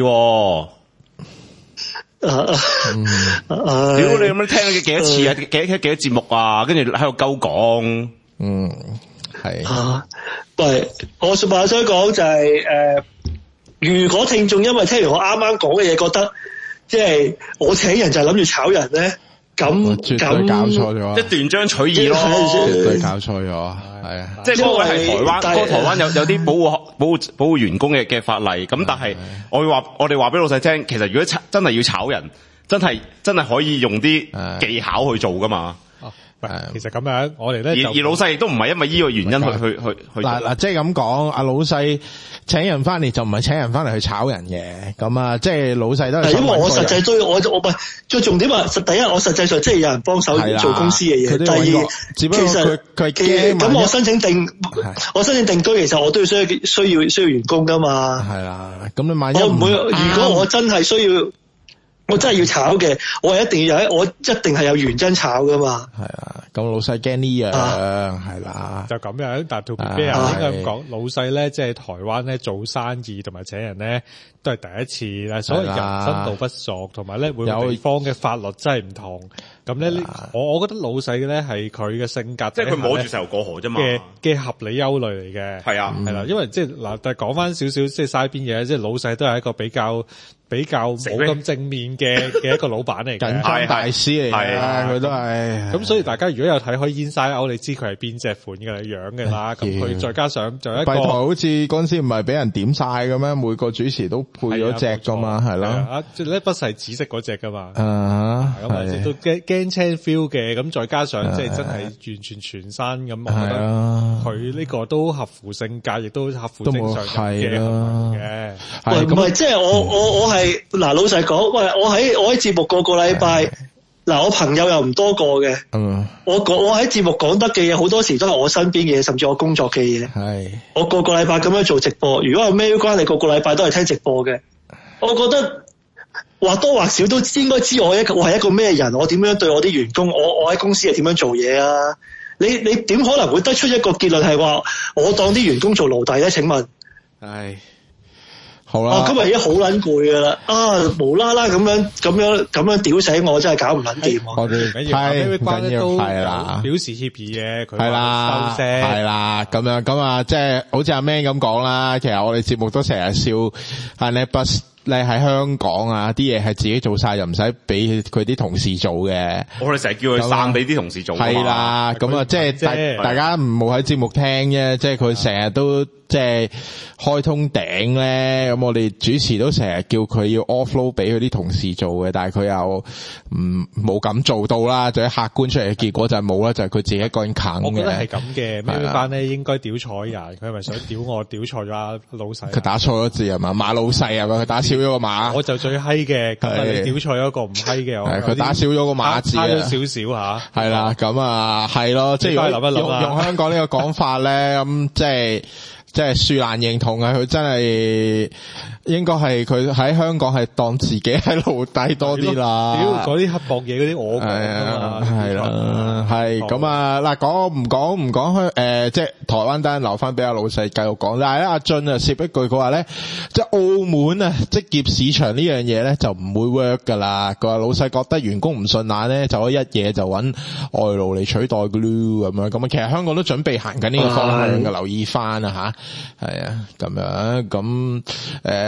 屌你咁樣聽咗幾多次啊？幾幾幾多節目啊？跟住喺度鳩講。 嗯，係。 啊，喂，我想話想講就係、是、誒。呃如果聽眾因為聽完我啱啱講嘅嘢，覺得即係我請人就係諗住炒人咧，咁絕對搞錯咗， 即係斷章取義咯， 絕對搞錯咗，係啊， 即係嗰個係台灣，嗰個台灣有有啲保護保護保護員工嘅嘅法例，咁但係我會話我哋話俾老細聽，其實如果真係要炒人，真係真係可以用啲技巧去做噶嘛。 其實咁樣，我哋咧而而老細亦都唔係因為呢個原因去去去去。 嗱嗱，即係咁講，阿老細請人翻嚟就唔係請人翻嚟去炒人嘅，咁啊，即係老細都係。 因為我實際都我我唔係最重點啊！第一，我實際上即係有人幫手做公司嘅嘢。第二， 只不過其實佢佢咁我申請定我申請定居，其實我都要需要需要需要員工噶嘛。 係啦，咁你萬一我唔會，如果我真係需要。我真係要炒嘅，我係一定要有，我一定係有原因炒噶嘛。 係啊，咁老細驚呢樣係啦， 就咁樣。但係 to be fair 應該咁講，老細咧即係台灣咧做生意同埋請人咧都係第一次啦，所以人生道不熟，同埋咧每個地方嘅法律真係唔同。咁咧，我我覺得老細嘅咧係佢嘅性格， 即係佢摸住石頭過河啫嘛。 嘅嘅合理憂慮嚟嘅， 係啊， 係啦，因為即係嗱，但係講翻少少即係嘥邊嘢，即係老細都係一個比較比較冇咁正面嘅嘅一個老闆嚟嘅， 緊張大師嚟嘅，佢都係。 咁所以大家如果有睇開 Inside Out，你知佢係邊隻款嘅樣嘅啦。咁佢再加上就一個， 閉台好似嗰陣時唔係俾人點晒嘅咩？每個主持都配咗隻噶嘛，係咯。 啊，即係咧不係紫色嗰隻噶嘛。 啊， 咁啊，都驚驚青 feel 嘅。咁再加上即係真係完全全身咁，我覺得佢呢個都合乎性格，亦都合乎正常嘅嘅。 唔係即係我我我係。嗱，老實講，喂，我喺我喺節目個個禮拜，嗱，我朋友又唔多個嘅，嗯，我講我喺節目講得嘅嘢，好多時都係我身邊嘅嘢，甚至我工作嘅嘢，係，我個個禮拜咁樣做直播，如果係咩關係，個個禮拜都係聽直播嘅，我覺得或多或少都應該知我一我係一個咩人，我點樣對我啲員工，我我喺公司係點樣做嘢啊？你你點可能會得出一個結論係話我當啲員工做奴隸咧？請問，係。 好啦， 啊，今日已經好撚攰噶啦，啊，無啦啦咁樣咁樣咁樣屌死我，真係搞唔撚掂。 我哋係唔緊要，係啦， 表示歉意嘅，佢係啦，係啦，咁樣咁啊，即係好似阿 Man 咁講啦。其實我哋節目都成日笑阿 Netbus 你喺香港啊，啲嘢係自己做晒，又唔使俾佢啲同事做嘅。 我哋成日叫佢散俾啲同事做。 係啦，咁啊，即係大大家唔好喺節目聽啫，即係佢成日都。即係開通頂咧，咁我哋主持都成日叫佢要 offload 俾佢啲同事做嘅，但係佢又唔冇咁做到啦。就係客觀出嚟嘅結果就係冇啦，就係、是、佢自己一個人啃嘅。 我覺得係咁嘅，咩班咧應該屌錯人，佢係咪想屌我屌錯咗阿老細？佢打錯咗字係嘛？馬老細係嘛？佢打少咗個馬。 我就最閪嘅，咁你屌錯咗一個唔閪嘅。 佢打少咗個馬字啊， 差咗少少吓。係啦，咁啊係咯，即係諗一諗用用香港呢個講法咧，咁即係。即係樹難認同啊！佢真係應該係佢喺香港係當自己喺奴隸多啲啦。 屌嗰啲刻薄嘢嗰啲我講啊嘛，係啦，係咁啊嗱，講唔講唔講香誒，即係台灣單留翻俾阿老細繼續講。但係咧，阿俊啊，攝一句佢話咧，即係澳門啊，職業市場呢樣嘢咧就唔會 work 噶啦。佢話老細覺得員工唔順眼咧，就可以一嘢就揾外勞嚟取代噶咯咁樣。咁啊，其實香港都準備行緊呢個方向嘅，留意翻啊吓。係啊，咁樣咁誒，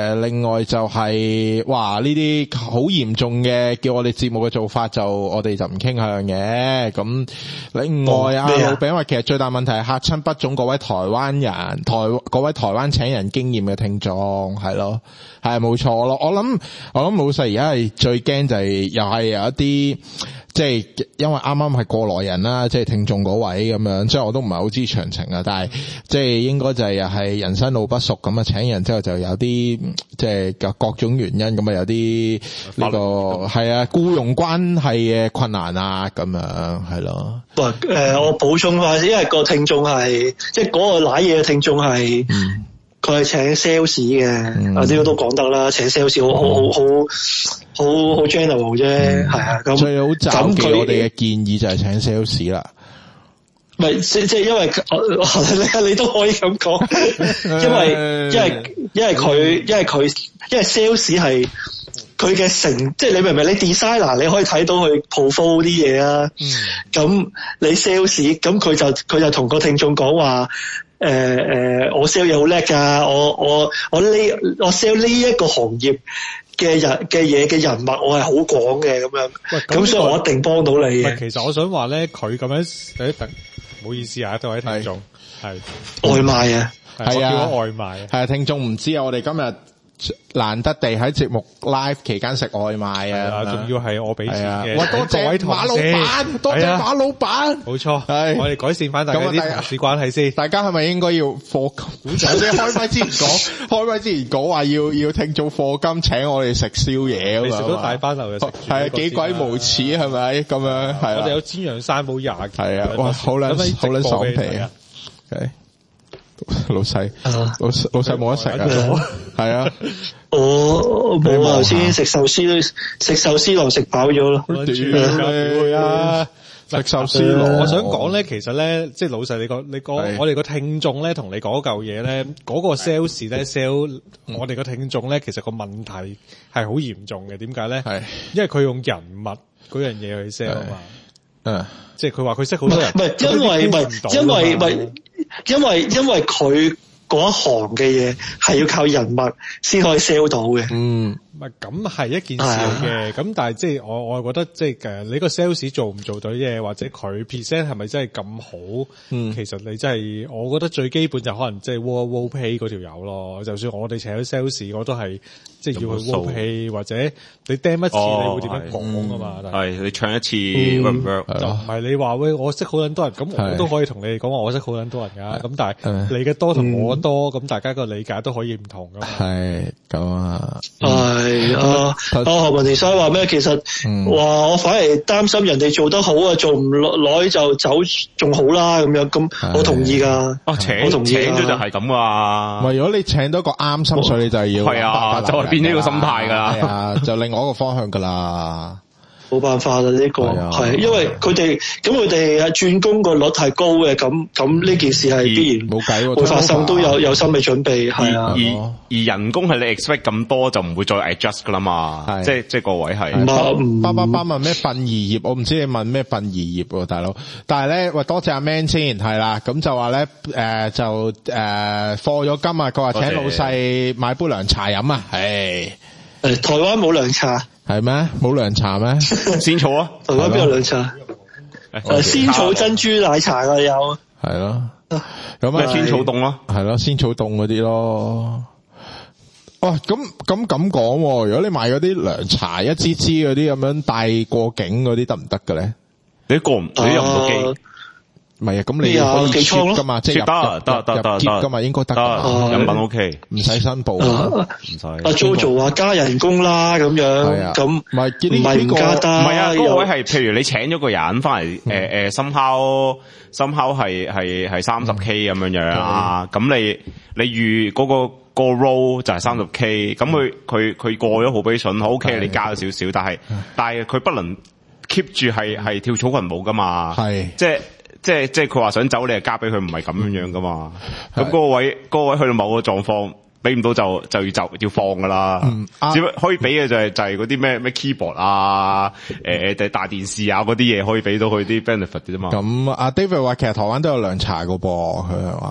呃，另外就係、是，哇呢啲好嚴重嘅，叫我哋節目嘅做法就我哋就唔傾向嘅。咁另外阿老餅話，其實最大問題係嚇親不忠嗰位台灣人，台嗰位台灣請人經驗嘅聽眾，係咯，係冇錯咯。我諗我諗老細而家係最驚就係又係有一啲。即係因為啱啱係過來人啦，即係聽眾嗰位咁樣，即係我都唔係好知詳情啊。但係即係應該就係又係人生路不熟咁啊，請人之後就有啲即係各各種原因咁啊，有啲呢個係啊僱傭關係嘅困難啊，咁樣係咯。 喂，誒，我補充翻，因為個聽眾係即係嗰個瀨嘢嘅聽眾係。嗯佢係請 sales 嘅，啊呢個都講得啦，請 sales 好好好好好 general 啫，係啊咁。 最好斬嘅我哋嘅建議就係請 sales 啦。 唔係即即係因為你你都可以咁講，因為因為因為佢因為佢因為 sales 係佢嘅成，即係你明唔明？你 designer 你可以睇到佢 portfolio 啲嘢啊，咁、嗯、你 sales 咁佢就佢就同個聽眾講話。誒、呃、誒、呃，我 sell 嘢好叻噶，我我我呢我 sell 呢一個行業嘅人嘅嘢嘅人脈，我係好廣嘅咁樣，咁所以我一定幫到你嘅。 其實我想話咧，佢咁樣誒，唔好意思啊，各位聽眾，係外賣啊， 係啊， 叫外賣， 係啊，聽眾唔知啊，我哋今日。難得地喺節目 live 期間食外賣啊， 仲要係我俾錢嘅。 哇，多謝馬老闆，多謝馬老闆。 冇錯，係我哋改善翻大家啲同事關係先。 大家係咪應該要課金？我哋開麥之前講，開麥之前講話要要聽做課金，請我哋食宵夜咁啊！ 食到大班流嘅食， 係啊，幾鬼無恥係咪？咁樣係。 我哋有煎釀三寶廿， 係啊，哇，好撚好撚爽皮啊！係。老細，老老細冇得食啊！係啊， 我冇啊，頭先食壽司都食壽司郎食飽咗咯。 對啊，食壽司郎。 我想講咧，其實咧，即係老細，你講你講，我哋個聽眾咧，同你講嚿嘢咧，嗰個 sales 咧 sell 我哋個聽眾咧，其實個問題係好嚴重嘅。點解咧？係因為佢用人物嗰樣嘢去 sell 啊嘛。嗯，即係佢話佢識好多人， 唔係因為唔係因為唔係因為因為佢嗰一行嘅嘢係要靠人物先可以 sell 到嘅。嗯， 唔係咁係一件事嘅，咁但係即係我我係覺得即係誒你個 sales 做唔做到嘢，或者佢 present 係咪真係咁好？嗯，其實你真係我覺得最基本就可能即係 wall wall pay 嗰條友咯。就算我哋請咗 sales，我都係即係要去 wall pay，或者你釘一次你會點樣講啊嘛？係你唱一次 work 就唔係你話喂我識好撚多人，咁我都可以同你哋講話我識好撚多人噶。咁但係你嘅多同我多，咁大家個理解都可以唔同噶嘛。 係咁啊。 係啊，啊何文田生話咩？其實話我反而擔心人哋做得好啊，做唔耐就走仲好啦咁樣。咁我同意噶。 哦，請我同意請咗就係咁啊。 唔係如果你請到個啱心水，你就係要係啊，就係變呢個心態噶啦。 係啊，就另外一個方向噶啦。 冇辦法啦，呢、這個係因為佢哋咁佢哋係轉工個率太高嘅，咁咁呢件事係必然冇計會發生，都有有心理準備係啊。 而而人工係你 expect 咁多，就唔會再 adjust 噶啦嘛。即係即係個位係。 唔巴巴巴問咩殯儀業？我唔知你問咩殯儀業喎，大佬。但係咧，喂，多謝阿 Man 先係啦。咁就話咧，誒就誒課咗金啊！佢話請老細買杯涼茶飲啊。係誒，台灣冇涼茶。 係咩？冇涼茶咩？ 仙草啊？ 台灣邊有涼茶？誒，仙草珍珠奶茶啊有。 係咯。咁啊， 仙草凍咯。 係咯，仙草凍嗰啲咯。哇，咁咁咁講，如果你買嗰啲涼茶一支支嗰啲咁樣帶過境嗰啲得唔得嘅咧？ 你過唔你入唔到機？ 唔係啊，咁你可以 ship 噶嘛，即係入得得得入噶嘛，應該得。 飲品 OK， 唔使申報，唔使。阿 JoJo 話加人工啦，咁樣咁唔係唔係唔加得。 唔係啊，嗰個位係譬如你請咗個人翻嚟，誒誒，somehow somehow 係係係三十 K 咁樣樣啊。咁你你預嗰個個 role 就係三十 K，咁佢佢佢過咗 probation OK，你加咗少少，但係但係佢不能 keep 住係係跳草裙舞噶嘛，係即係。即係即係佢話想走，你係加俾佢，唔係咁樣樣噶嘛。咁嗰、嗯、個位，嗰、嗰個位去到某個狀況，俾唔到就就要就要放噶啦。嗯啊、只可以俾嘅就係、是、就係嗰啲咩咩 keyboard 啊，誒誒大電視啊嗰啲嘢可以俾到佢啲 benefit 嘅啫嘛。 咁阿 David 話其實台灣都有涼茶噶噃，佢係話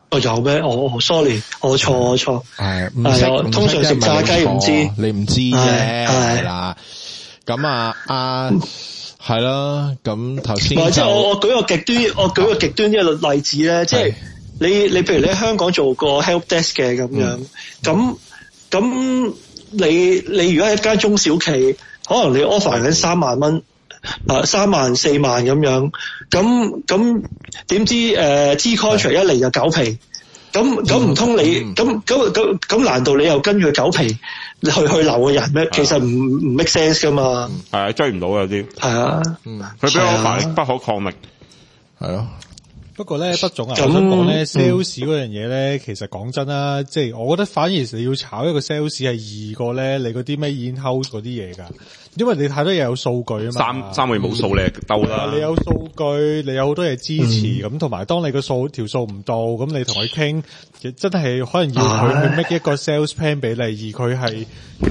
哦有咩？哦 sorry， 我錯我錯。 係唔識， 通常食炸雞唔知， 你唔知啫，係啦。咁啊啊係啦。咁頭先即係我我舉個極端，我舉個極端啲嘅例子咧，即係你你譬如你喺香港做個 help desk 嘅咁樣，咁咁你你如果係一間中小企，可能你 offer 緊三萬蚊。啊，三萬四萬咁樣，咁咁點知誒 T contract 一嚟就九皮，咁咁唔通你咁咁咁咁難道你又跟住九皮去去留個人咩？其實唔唔 make sense 噶嘛。 係啊，追唔到有啲。係啊， 佢俾我反不可抗力。 係咯。 不過咧，畢總啊，我想講咧 sales 嗰樣嘢咧，其實講真啦，即係我覺得反而你要炒一個 sales 係易過咧，你嗰啲咩 in-house 嗰啲嘢噶。因為你太多嘢有數據啊嘛， 三三個月冇數你兜啦。 你有數據，你有好多嘢支持，咁同埋當你個數條數唔到，咁你同佢傾，真係可能要佢去 make 一個 sales plan 俾你，而佢係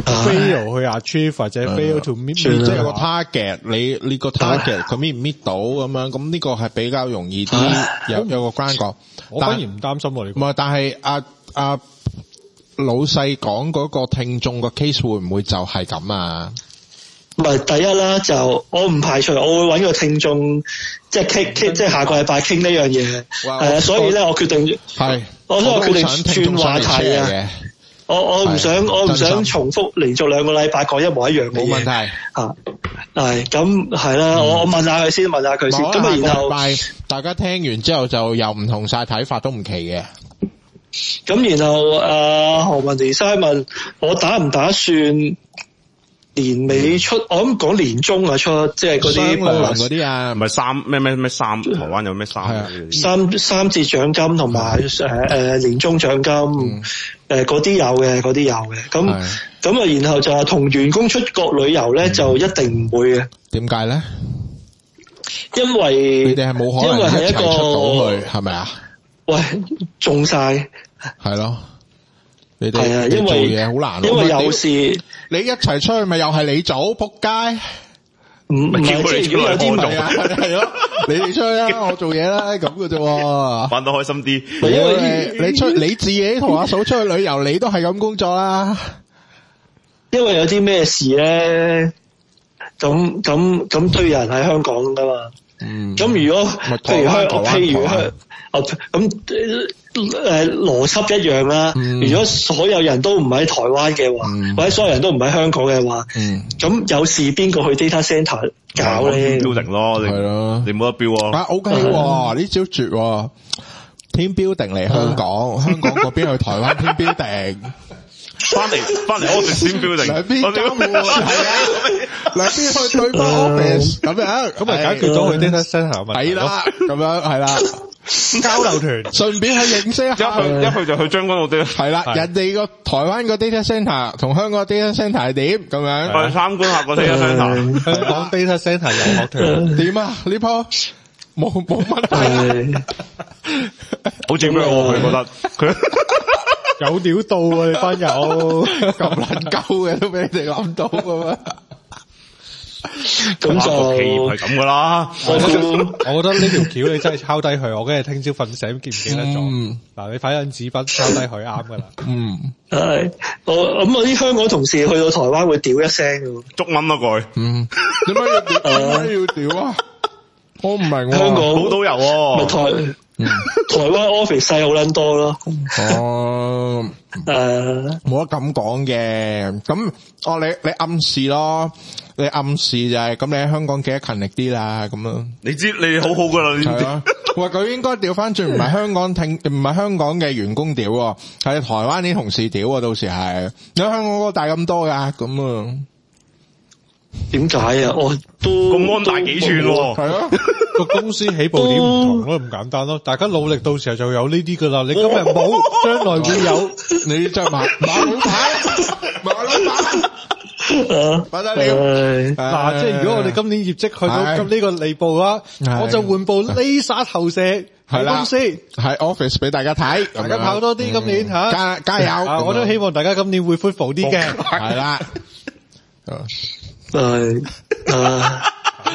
fail 去 achieve 或者 fail to meet，即係有個 target，你呢個 target 佢 meet 唔 meet 到咁樣，咁呢個係比較容易啲，有有個關講。 我反而唔擔心喎，你唔係，但係阿阿老細講嗰個聽眾個 case 會唔會就係咁啊？ 唔係第一啦，就我唔排除我會揾個聽眾，即係傾傾，即係下個禮拜傾呢樣嘢。係啊，所以咧，我決定係，我所以我決定轉話題啊。我我唔想我唔想重複連續兩個禮拜講一模一樣嘅嘢。 冇問題嚇，係咁係啦。我我問下佢先，問下佢先。咁啊，然後大家聽完之後就又唔同晒睇法都唔奇嘅。 咁然後誒何文田生問我打唔打算？年尾出，我諗講年中啊出，即係嗰啲嗰啲啊， 唔係三咩咩咩三，台灣有咩三？ 三三節獎金同埋誒誒年終獎金，誒嗰啲有嘅，嗰啲有嘅。咁咁啊，然後就話同員工出國旅遊咧，就一定唔會嘅。點解咧？ 因為你哋係冇可能一齊出到去，係咪啊？ 喂，中晒係咯。你哋係啊，因為做嘢好難， 因為有時你一齊出去咪又係你組仆街， 唔唔係即係如果有啲唔係啊， 係咯，你哋出去啦，我做嘢啦，咁嘅啫， 玩得開心啲。 因為你出你自己同阿嫂出去旅遊，你都係咁工作啦。 因為有啲咩事咧，咁咁咁都有人喺香港噶嘛。嗯。咁如果譬如香，譬如香，哦咁。誒，邏輯一樣啦。嗯、如果所有人都唔喺台灣嘅話，嗯、或者所有人都唔喺香港嘅話，咁、嗯、有事邊個去 data center 搞咧？ 標定咯，係咯，你冇得標啊。 啊 ，OK，呢招絕。team building 嚟香港，啊、香港嗰邊去台灣 team building。 翻嚟翻嚟 office team building， 兩邊交換係啊，兩邊去對方 office 咁樣，咁咪解決咗去 data center 問題咯。係啦，咁樣係啦。交流團，順便去認識一下。 一去一去就去將軍澳啲。係啦，人哋個台灣個 data center 同香港 data center 係點咁樣？ 我哋參觀下個 data center。 香港 data center 遊學團點啊？呢鋪冇冇問題。 好正咩？我覺得佢有料到啊！你班友咁難鳩嘅都俾你哋諗到噶嘛？ 咁就企業係咁噶啦。 我覺得我覺得呢條橋你真係抄低佢，我跟住聽朝瞓醒記唔記得咗？嗱、嗯，你快緊紙筆抄低佢啱噶啦。嗯， 係我咁我啲香港同事去到台灣會屌一聲噶， 捉蚊咯佢。嗯， 點解要屌？點解要屌啊？我唔明。香港好多油。咪台台灣 office 細好撚多咯。 哦，誒，冇得咁講嘅。咁哦，你你暗示咯。你暗示就係、是、咁，你喺香港記得勤力啲啦，咁咯。 你知你好好噶啦，係啊。 喂，佢應該調翻轉，唔係香港聽，唔係香港嘅員工屌，係台灣啲同事屌啊！到時係你香港個大咁多噶，咁啊？ 點解啊？我都咁安大幾寸喎？ 係啊， 個公司起步點唔同咯，咁簡單咯。大家努力，到時候就有呢啲噶啦。你今日冇，將來會有。你就馬馬老牌，馬老闆。 啊， 不得了！ 嗱，即係如果我哋今年業績去到咁呢個地步啊，我就換部 Laser 投射喺公司， 喺 office 俾大家睇， 大家跑多啲今年吓， 加加油！ 我都希望大家今年會 fruitful 啲嘅， 係啦， 係啊，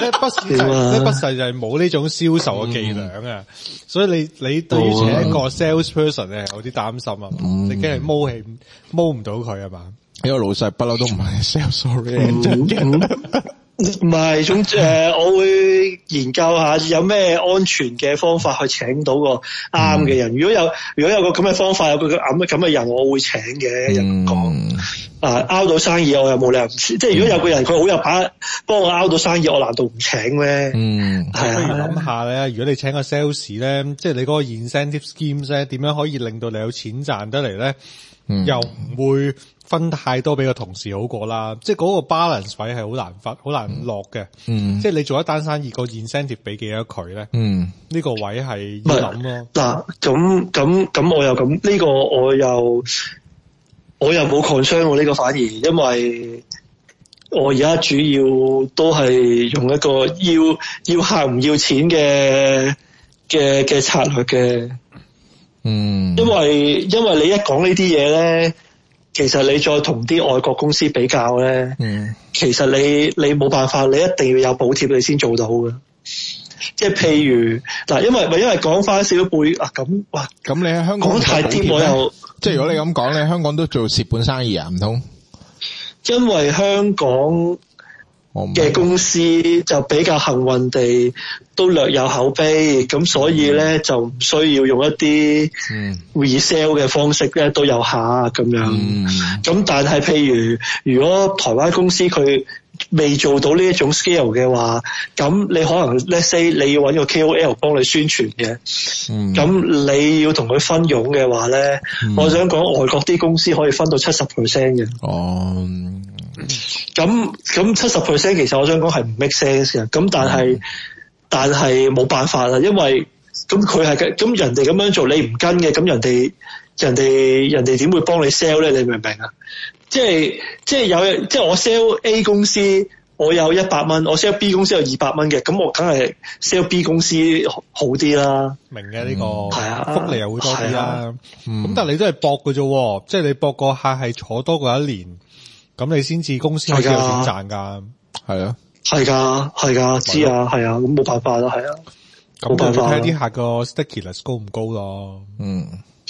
咧不是咧不是就係冇呢種銷售嘅伎倆啊，所以你你對於請一個 salesperson 咧有啲擔心啊，嗯、你驚係摸起摸唔到佢啊嘛？ 因為老細不嬲都唔係 sales，sorry 嘅。 唔係，總之誒，我會研究下有咩安全嘅方法去請到個啱嘅人。嗯、如果有如果有個咁嘅方法，有個咁嘅咁嘅人，我會請嘅。人講、嗯、啊，拗到生意我又冇理由唔請。即係如果有個人佢好有把幫我拗到生意，我難道唔請咩？嗯，係啊。 不如諗下咧，如果你請個 sales 咧，即係你嗰個 incentive schemes 咧，點樣可以令到你有錢賺得嚟咧？嗯、又唔會分太多俾個同事好過啦，即係嗰個 balance 位係好難分，好難落嘅。嗯，即係你做一單生意個 incentive 俾幾多佢咧？嗯，呢個位係要諗咯。 嗱，咁咁咁我又咁呢、呢個我又我又冇 concern 我呢個反而，因為我而家主要都係用一個要要客唔要錢嘅嘅嘅策略嘅。嗯，因為因為你一講呢啲嘢咧，其實你再同啲外國公司比較咧，嗯，其實你你冇辦法，你一定要有補貼你先做到嘅。即係譬如嗱，因為因為講翻少少背啊，咁哇， 咁你喺香港講太啲我又， 即係如果你咁講咧，香港都做蝕本生意啊，唔通？ 因為香港嘅公司就比較幸運地都略有口碑，咁所以咧就唔需要用一啲 resell 嘅方式咧都有下咁樣。咁、嗯、但係譬如如果台灣公司佢未做到呢一種 scale 嘅話，咁你可能 let's say 你要揾個 K O L 幫你宣傳嘅，咁、嗯、你要同佢分傭嘅話咧，嗯、我想講外國啲公司可以分到七十 percent 嘅。哦。咁咁七十 percent 其實我想講係唔 make sense 嘅，咁但係、嗯、但係冇辦法啦，因為咁佢係咁人哋咁樣做，你唔跟嘅，咁人哋人哋人哋點會幫你 sell 咧？你明唔明啊？即係即係有即係我 sell A 公司，我有一百蚊，我 sell B 公司有二百蚊嘅，咁我梗係 sell B 公司好啲啦。 明嘅呢、這個係、嗯、啊，福利又會多啲啦。咁、嗯、但係你都係搏嘅啫，即係你搏個客係坐多過一年。咁你先至公司開始有錢賺噶， 係啊， 係噶，係噶，知啊，係啊，咁冇辦法啦，係啊，冇辦法。 睇啲客個 stickiness 高唔高咯， 嗯，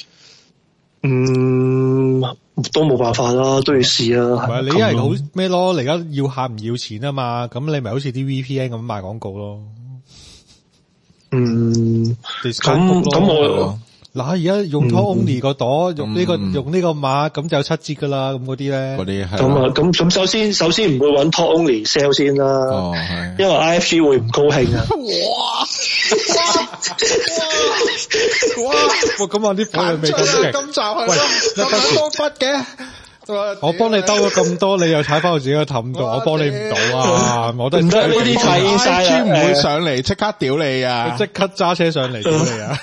嗯，都冇辦法啦，都要試啊。 唔係你一係好咩咯？你而家要客唔要錢啊嘛，咁你咪好似啲 V P N 咁賣廣告咯。 嗯，咁咁我。 嗱，而家用 Talk Only 個朵，嗯、用呢、這個、嗯、用呢個碼，咁就有七折噶啦，咁嗰啲咧。嗰啲係。咁啊，咁咁首先首先唔會揾 Talk Only sell 先啦。哦，係。因為 I F G 會唔高興啊。哇！哇！哇！咁啊，啲火藥味咁勁。咁就係喂，咁多筆嘅。我幫你兜咗咁多，你又踩翻我自己個氹度，我幫你唔到啊！我都唔得呢啲睇晒啦。 唔會上嚟即刻屌你啊！ 即刻揸車上嚟屌你啊！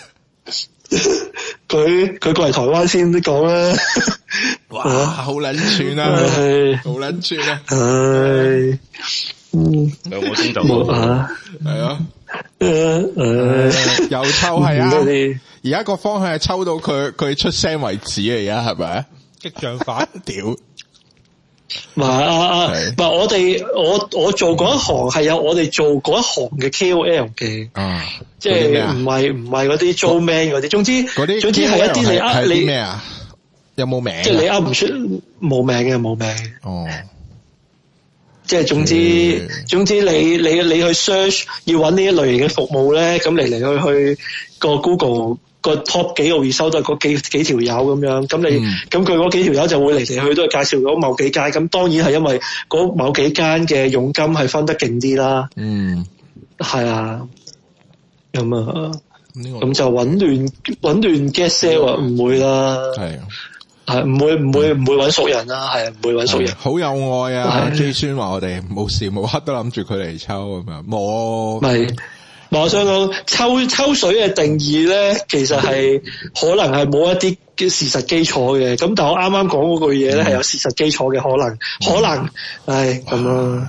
佢佢過嚟台灣先都講啦， 哇，好撚串啊，好撚串啊， 唉， 兩個鐘就冇啊，係啊，誒，又抽係啊，而家個方向係抽到佢佢出聲為止啊，而家係咪激將法屌？ 唔係啊啊，唔係我哋我我做嗰一行係有我哋做嗰一行嘅 K O L 嘅，啊，即係唔係唔係嗰啲租 man 嗰啲，總之嗰啲總之係一啲你呃你咩啊？有冇名？ 即係你呃唔出冇名嘅冇名。哦，即係總之、嗯、總之你你你去 search 要揾呢一類型嘅服務咧，咁嚟嚟去去個 Google。個 top 幾個 result 都係嗰幾幾條友咁樣，咁你咁佢嗰幾條友就會嚟嚟去都係介紹咗某幾間，咁當然係因為嗰某幾間嘅佣金係分得勁啲啦。嗯，係啊，咁啊，咁就搵亂搵亂 get sale 啊，唔會啦，係係唔會唔會唔會搵熟人啦，係唔會搵熟人。 好有愛啊 J 孫話我哋冇時冇刻都諗住佢嚟抽咁樣，冇係。我想講抽抽水嘅定義咧，其實係可能係冇一啲嘅事實基礎嘅。咁但係我啱啱講嗰句嘢咧，係有事實基礎嘅可能，可能，唉咁咯。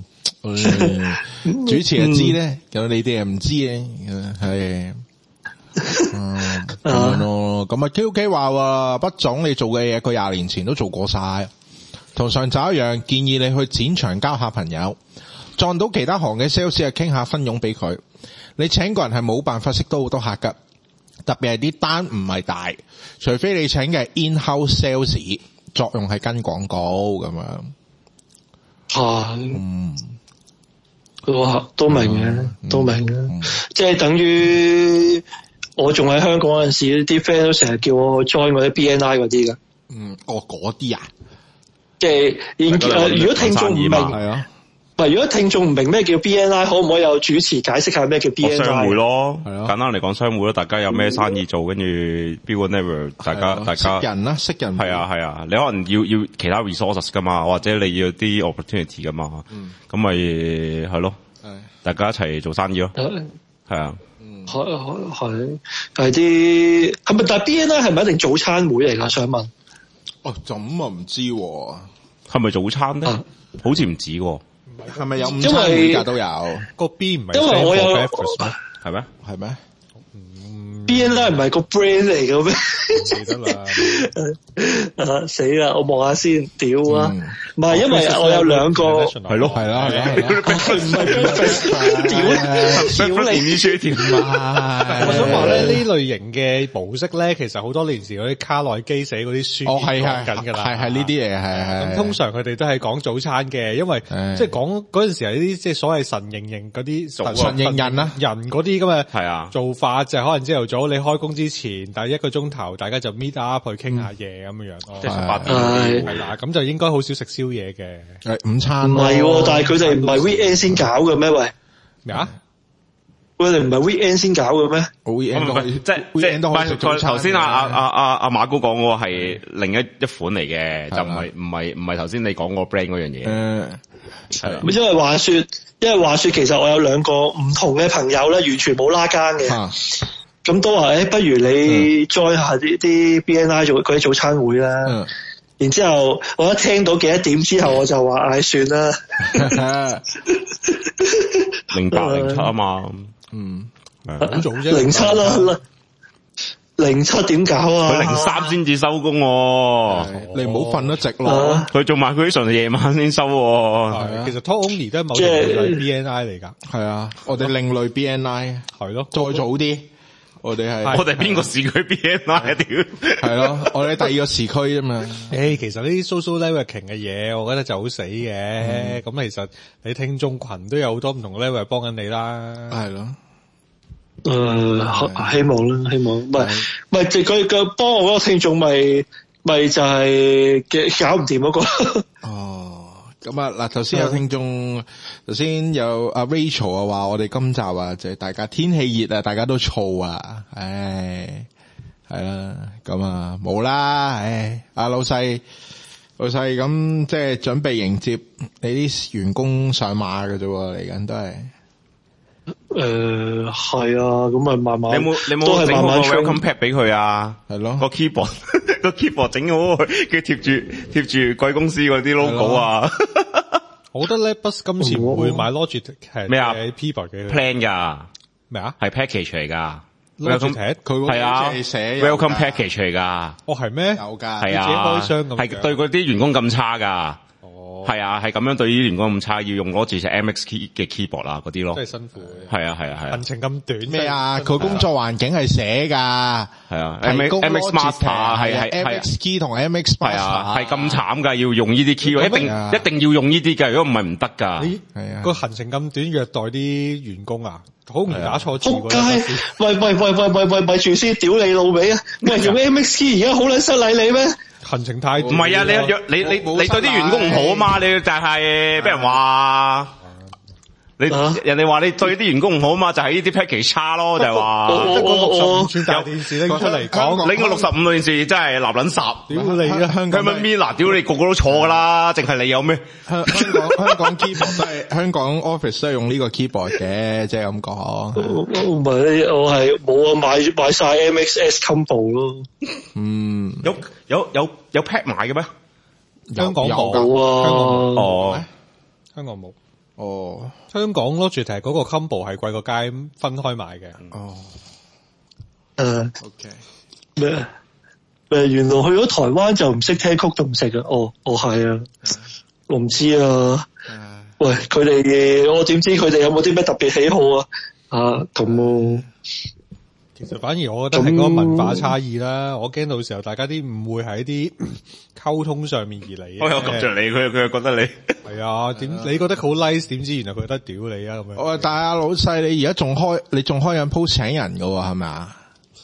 主持人知咧，有你哋又唔知嘅，係。嗯，咁咯。咁啊 ，K O K 話喎，畢總你做嘅嘢，佢廿年前都做過晒，同上集一樣，建議你去展場交下朋友。 撞到其他行嘅 sales 係傾下分傭俾佢。你請個人係冇辦法識到好多客噶，特別係啲單唔係大，除非你請嘅 in-house sales， 作用係跟廣告咁樣。 係，嗯，哇，都明嘅，嗯、都明嘅，嗯、即係等於我仲喺香港嗰陣時，啲 friend 都成日叫我 join 嗰啲 B N I 嗰啲噶。 嗯，哦，嗰啲啊， 即係誒，如果聽眾唔明，係啊。唔係，如果聽眾唔明咩叫 B N I， 可唔可以有主持解釋下咩叫 B N I？ 商會咯，係咯，簡單嚟講商會咯，大家有咩生意做，跟住 build whatever，大家大家識人啦，識人係啊係啊，你可能要要其他 resources 噶嘛，或者你要啲 opportunity 噶嘛，咁咪係咯，大家一齊做生意咯，係啊， 係係係啲係咪？但係 B N I 係咪一定早餐會嚟㗎？想問。 哦，咁啊唔知係咪早餐咧？好似唔止喎。 係咪有午餐會㗎都有？ 個 B 唔係， 因為我有係咩？係咩 ？B N I 唔係個 brand 嚟嘅咩？ 記得啦， 啊死啦！我望下先，屌啊！唔係，因為我有兩個， 係咯係啦係啦， 佢唔係屌屌你書條嘛！我想話咧，呢類型嘅模式咧，其實好多年前嗰啲卡內基寫嗰啲書， 哦係係緊㗎啦， 係係呢啲嘢係係。 咁通常佢哋都係講早餐嘅，因為即係講嗰陣時係啲即係所謂神形形嗰啲神形人啦， 人嗰啲咁嘅係啊做法，就係可能朝頭早你開工之前，第一個鐘頭大家就 meet up 去傾下嘢咁樣樣， 即係十八點係啦，咁就應該好少食宵夜嘅。 午餐唔係，但係佢哋唔係 weekend 先搞嘅咩？喂， 咩啊？ 佢哋唔係 weekend 先搞嘅咩 ？weekend 都即係 weekend 都可以食早餐。頭先阿阿阿阿阿馬哥講嗰個係另一一款嚟嘅，就唔係唔係唔係頭先你講個 brand 嗰樣嘢。 誒， 係啦。因為話說，因為話說，其實我有兩個唔同嘅朋友咧，完全冇拉更嘅。咁都話誒，不如你 join 下啲啲 B N I 做嗰啲早餐會啦。嗯。然之後我一聽到幾多點之後，我就話唉算啦。 零八零七啊嘛， 嗯，好早啫。 零七啦，零七點搞啊？ 佢零三先至收工， 你唔好瞓得直咯。 佢做埋佢啲常夜晚先收。 係，其實 Talk Only 都係某類 B N I 嚟噶。 係啊，我哋另類 B N I 係咯， 再早啲。我哋係我哋邊個市區 B N I 屌？ 係咯，我哋第二個時區啫嘛。 誒，其實呢啲 social networking 嘅嘢，我覺得就好死嘅。咁、嗯、其實你聽眾群都有好多唔同嘅 network 幫緊你啦。 係咯。 誒、呃，希望啦，希望。唔係唔係，即佢佢幫我嗰個聽眾，咪咪就係嘅搞唔掂嗰個。哦。 咁啊嗱，頭先有聽眾，頭先有阿 Rachel 啊話我哋今集啊，就係大家天氣熱啊，大家都燥啊，唉，係啦，咁啊冇啦，唉，阿老細老細咁即係準備迎接你啲員工上馬嘅啫，嚟緊都係。 誒，係啊，咁咪慢慢。 你有冇你有冇整好個 welcome pack 俾佢啊？ 係咯， 個 keyboard 個 keyboard 整好佢，佢貼住貼住貴公司嗰啲 logo 啊。 我覺得咧 ，Bus 今次唔會買 Logitech 係咩啊 keyboard 嘅 plan 噶咩啊？ 係 package 嚟噶 ，Logitech 佢係啊寫 welcome package 嚟噶。 哦，係咩？ 有噶， 係啊， 自己開箱咁， 係對嗰啲員工咁差噶。係啊，係咁樣對於員工咁差，要用攞住隻 M X key 嘅 keyboard 啦，嗰啲咯， 真係辛苦。 係啊，係啊，係啊。 行程咁短咩啊？佢工作環境係寫噶， 係啊 ，M X Master 係係 M X key 同 M X Master 係啊，係咁慘噶，要用呢啲 key，一定一定要用呢啲噶，如果唔係唔得噶。 係啊，個行程咁短，虐待啲員工啊，好容易打錯字。 仆街！喂喂喂喂喂喂，咪住先，屌你老味啊！喂，用 M X key 而家好撚失禮你咩？ 行程太唔係啊！你你你你你對啲員工唔好啊嘛！你就係俾人話你人哋話你對啲員工唔好啊嘛！就係呢啲 package 差咯，就係話一個六十五寸大電視拎出嚟講， 拎個六十五寸電視真係立撚霎。 屌你啊！香港咩嗱？屌你個個都錯噶啦，淨係你有咩？ 香港香港 keyboard 都係香港 office 都係用呢個 keyboard 嘅，即係咁講。 唔係，我係冇啊，買買晒 M X S combo 咯。 嗯， 有有有有 pack 買嘅咩？ 香港冇啊， 香港冇哦， 香港冇哦， 香港 Logitech 嗰個 combo 係貴過街分開買嘅。 哦， 誒 ，OK 咩？誒，原來去咗台灣就唔識聽曲都唔識嘅。哦，哦係啊，我唔知啊。 喂，佢哋我點知佢哋有冇啲咩特別喜好啊？啊，咁。 其實反而我覺得係嗰個文化差異啦，我驚到時候大家啲誤會喺啲溝通上面而嚟。 我有及着你，佢佢又覺得你係啊？點你覺得好 nice？點知原來佢覺得屌你啊？咁樣。 喂，但係阿老細，你而家仲開，你仲開緊 post 請人噶係咪啊？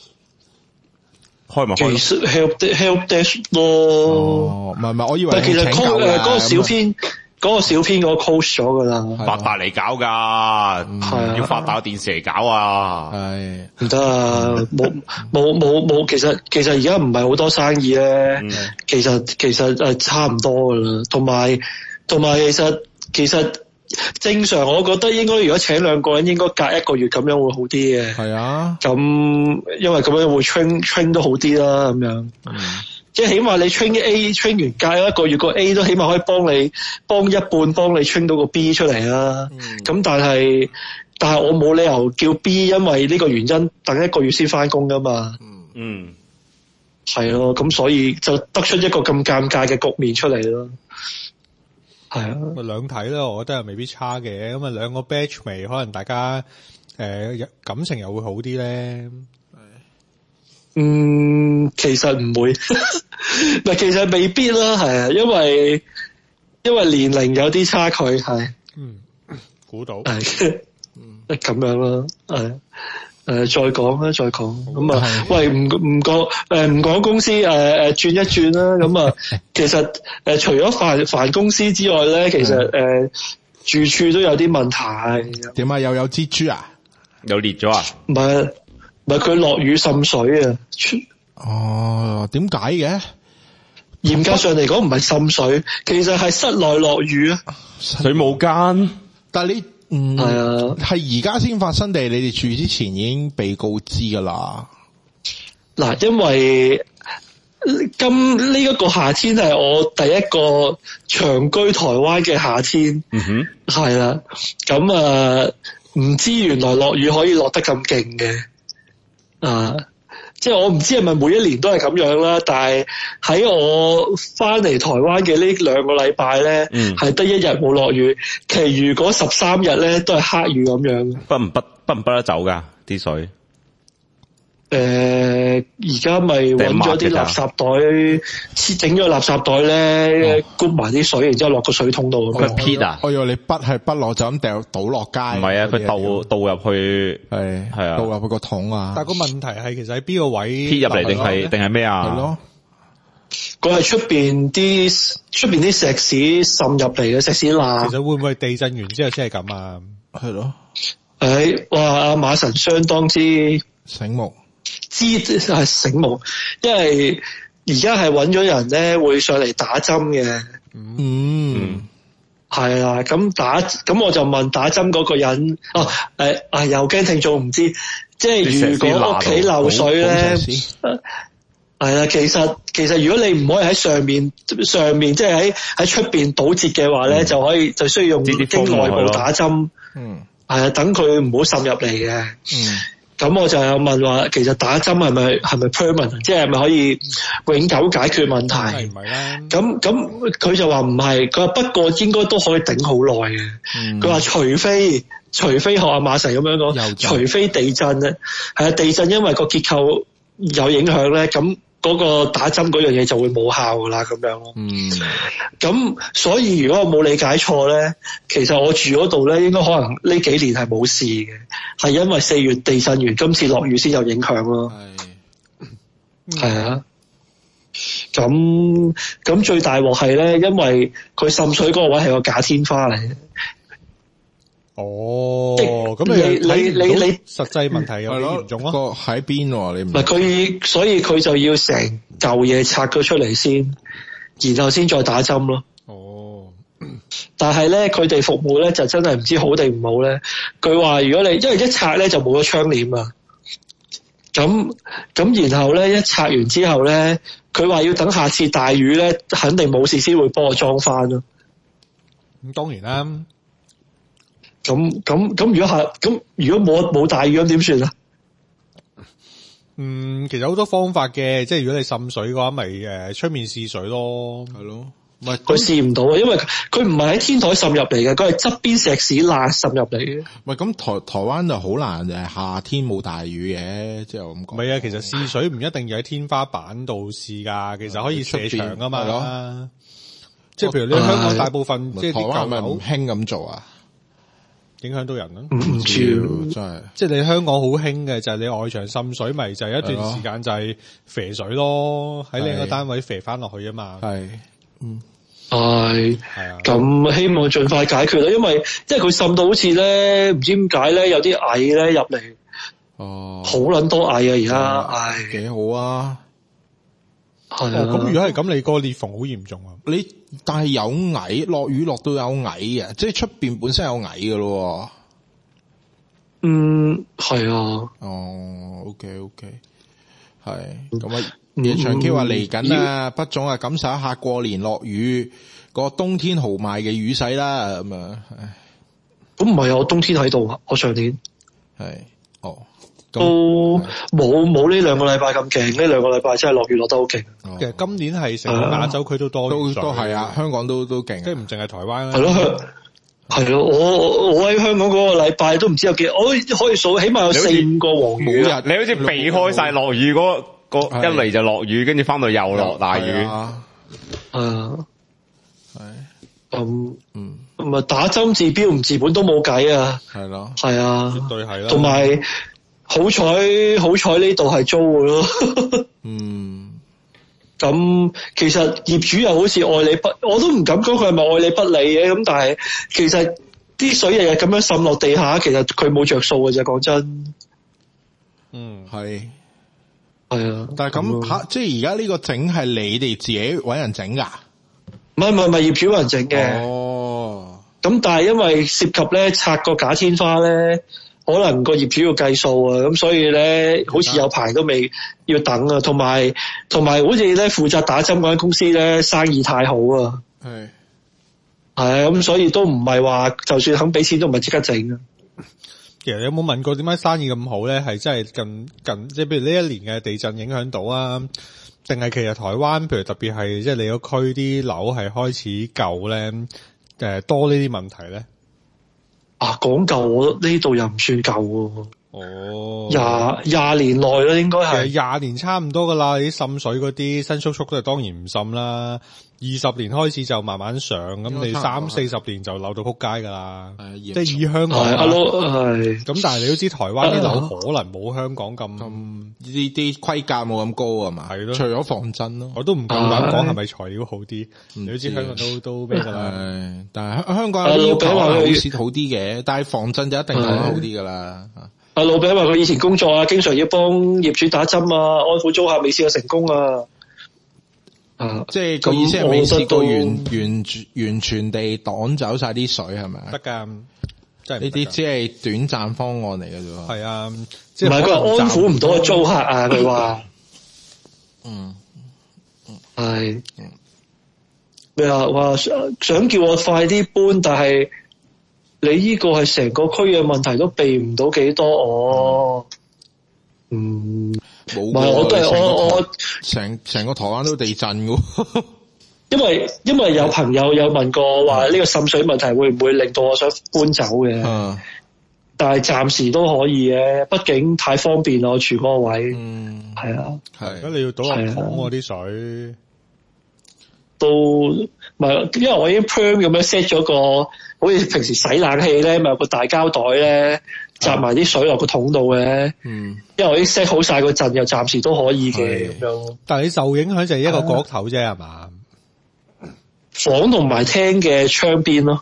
開咪開。 其實 help help desk 咯。 哦，唔係唔係，我以為但其實 call 誒嗰個小編。嗰個小編嗰個 coach 咗噶啦， 發達嚟搞噶，係要發達電視嚟搞啊， 係唔得啊，冇冇冇冇，其實其實而家唔係好多生意咧，嗯，其實其實誒差唔多噶啦，同埋同埋其實其實正常，我覺得應該如果請兩個人，應該隔一個月咁樣會好啲嘅，係啊，咁因為咁樣會 train train 都好啲啦，咁樣。嗯即係起碼你 train A train 完隔一個月個 A 都起碼可以幫你幫一半幫你 train 到個 B 出嚟啦。咁、嗯、但係但係我冇理由叫 B 因為呢個原因等一個月先翻工噶嘛。嗯，係咯，咁所以就得出一個咁尷尬嘅局面出嚟咯。係啊， 咁兩睇啦，我覺得係未必差嘅。咁啊兩個 batch 未可能大家誒、呃、感情又會好啲咧。 嗯，其實唔會，唔係其實未必啦，係啊，因為因為年齡有啲差距，係， 嗯，估到， 係，嗯，咁樣啦，係，誒，再講啦，再講，咁啊，喂，唔唔講，誒，唔講公司，誒誒，轉一轉啦，咁啊，其實誒，除咗煩煩公司之外咧，其實誒，住處都有啲問題。 點啊？又有蜘蛛啊？ 又裂咗啊？ 唔係。唔係佢落雨滲水啊！ 哦，點解嘅？ 嚴格上嚟講唔係滲水，其實係室內落雨啊！ 水冇間， 但係你嗯係啊，係而家先發生定你哋住之前已經被告知噶啦？ 嗱，因為今呢一個夏天係我第一個長居台灣嘅夏天。嗯哼，係啦，咁啊，唔知原來落雨可以落得咁勁嘅。啊，即係我唔知係咪每一年都係咁樣啦，但係喺我翻嚟台灣嘅呢兩個禮拜咧，係得一日冇落雨，其餘嗰十三日咧都係黑雨咁樣。 不唔不不唔不得走噶啲水？ 誒、呃，而家咪揾咗啲垃圾袋，切整咗垃圾袋咧，谷埋啲水，然之後落個水桶度。 佢撇啊！ 我以為你筆係筆落就咁掉倒落街。唔係啊，佢倒倒入去，係係啊， 倒入去個桶啊。 但係個問題係，其實喺邊個位撇入嚟定係定係咩啊？ 係咯， 佢係出邊啲出邊啲石屎滲入嚟嘅石屎罅。 其實會唔會地震完之後先係咁啊？ 係咯。 誒、哎，哇！阿馬神相當之醒目。 知係醒目，因為而家係揾咗人咧，會上嚟打針嘅。嗯，係啊，咁打咁我就問打針嗰個人，哦，誒，啊，又驚聽眾唔知，即係如果屋企漏水咧，係啦，其實其實如果你唔可以喺上面上面，即係喺喺出邊堵截嘅話咧，嗯，就可以就需要用經內部打針。嗯，係啊，等佢唔好滲入嚟嘅。嗯。咁我就有問話，其實打針係咪係咪 permanent，即係咪可以永久解決問題？係唔係啦？咁咁佢就話唔係，佢話不過應該都可以頂好耐嘅。佢、嗯、話除非除非學阿馬神咁樣講，除非地震咧，係啊，地震因為個結構有影響咧，咁嗰個打針嗰樣嘢就會冇效噶啦，咁樣咯。嗯。咁所以如果我冇理解錯咧，其實我住嗰度咧，應該可能呢幾年係冇事嘅，係因為四月地震完，今次落雨先有影響咯。係。係啊。咁咁最大鑊係咧，因為佢滲水嗰個位係個假天花嚟嘅。 哦，咁你你你你實際問題有幾嚴重咯？ 喺邊？你唔係佢，所以佢就要成嚿嘢拆咗出嚟先，然後先再打針咯。哦，但係咧，佢哋服務咧就真係唔知好定唔好咧。佢話如果你因為一拆咧就冇咗窗簾啊，咁咁然後咧一拆完之後咧，佢話要等下次大雨咧，肯定冇事先會幫我裝翻咯。 咁當然啦。 咁咁咁，如果係咁，如果冇冇大雨咁點算啊？ 嗯，其實好多方法嘅，即係如果你滲水嘅話，咪誒出面試水咯，係咯。 唔係佢試唔到啊，因為佢唔係喺天台滲入嚟嘅，佢係側邊石屎罅滲入嚟嘅。 唔係咁台台灣就好難，就係夏天冇大雨嘅，即係咁講。 唔係啊，其實試水唔一定要喺天花板度試噶，其實可以射牆啊嘛。係即係譬如你香港大部分、啊、即係啲舊樓唔興咁做啊， 影響到人啊。 唔知真係， 即係你香港好興嘅就係你外牆滲水，咪就係、是、一段時間就係肥水咯，喺你個單位肥翻落去啊嘛。 係。嗯， 係，咁希望盡快解決啦，因為因為佢滲到好似咧，唔知點解咧，有啲蟻咧入嚟，哦，好撚多蟻啊而家，唉， 幾好啊， 係啊，咁、哦、如果係咁，你個裂縫好嚴重啊， 你但係有蟻，落雨落到有蟻啊，即係出邊本身有蟻噶咯， 嗯，係啊， 哦 ，OK OK，係，咁啊。夜長 Q 話嚟緊啊，畢總啊，感受一下過年落雨個冬天豪邁嘅雨勢啦，咁啊， 咁唔係啊，我冬天喺度啊，我上年係，哦， 都冇冇呢兩個禮拜咁勁，呢兩個禮拜真係落雨落得好勁。 其實今年係成個亞洲區都多雨水， 都都係啊，香港都都勁， 即係唔淨係台灣啦。 係咯，係咯，我我喺香港嗰個禮拜都唔知有幾，我可以數起碼有四五個黃雨啊， 你好似避開晒落雨嗰。個一嚟就落雨，跟住翻到又落大雨。 啊，係咁，嗯，咁啊打針治標唔治本都冇計啊。 係咯， 係啊， 絕對係啦。 同埋好彩，好彩呢度係租嘅咯。嗯，咁其實業主又好似愛理不，我都唔敢講佢係咪愛理不理嘅。咁但係其實啲水日日咁樣滲落地下，其實佢冇着數嘅啫。講真， 嗯，係。 係啊， 但係咁吓，即係而家呢個整係你哋自己搵人整噶？ 唔係唔係唔係業主搵人整嘅。 哦， 咁但係因為涉及咧拆個假天花咧，可能個業主要計數啊，咁所以咧好似有排都未要等啊，同埋同埋好似咧負責打針嗰間公司咧生意太好啊，係係啊，咁所以都唔係話就算肯俾錢都唔係即刻整啊。 其實有冇問過點解生意咁好咧？係真係近近即係譬如呢一年嘅地震影響到啊，定係其實台灣譬如特別係即係你個區啲樓係開始舊咧，誒多呢啲問題咧？ 啊，講舊我呢度又唔算舊喎。 哦， 廿廿年內啦，應該係廿年差唔多噶啦。啲滲水嗰啲新叔叔都係當然唔滲啦。二十年開始就慢慢上，咁你三四十年就漏到撲街噶啦。即係以香港係係咁，但係你都知台灣啲樓可能冇香港咁呢啲規格冇咁高啊嘛。係咯，除咗防震咯， 我都唔夠膽講係咪材料好啲。你都知香港都都咩噶啦。 但係香港有啲要求好似好啲嘅，但係防震就一定講得好啲噶啦。 阿老餅話佢以前工作啊，經常要幫業主打針啊，安撫租客，未試過成功啊。 啊，即係個意思係未試過完完完全地擋走晒啲水係咪？ 得噶，即係呢啲只係短暫方案嚟嘅啫。 係啊， 唔係佢話安撫唔到個租客啊，佢話，嗯，係，咩啊？話想叫我快啲搬，但係。你呢個係成個區嘅問題都避唔到幾多哦，嗯，冇，唔係我都係我我成成個台灣都地震㗎， 因為因為有朋友有問過話呢個滲水問題會唔會令到我想搬走嘅，嗯，但係暫時都可以嘅，畢竟太方便啦，我住嗰個位，嗯，係啊， 係，咁你要倒落桶嗰啲水， 都唔係，因為我已經 perm 咁樣 set 咗個。好似平時洗冷氣咧，咪有個大膠袋咧，集埋啲水落個桶度嘅。嗯，因為我已經 set 好晒個陣，又暫時都可以嘅咁樣。 但係你受影響就係一個角頭啫，係嘛？ 房同埋廳嘅窗邊咯。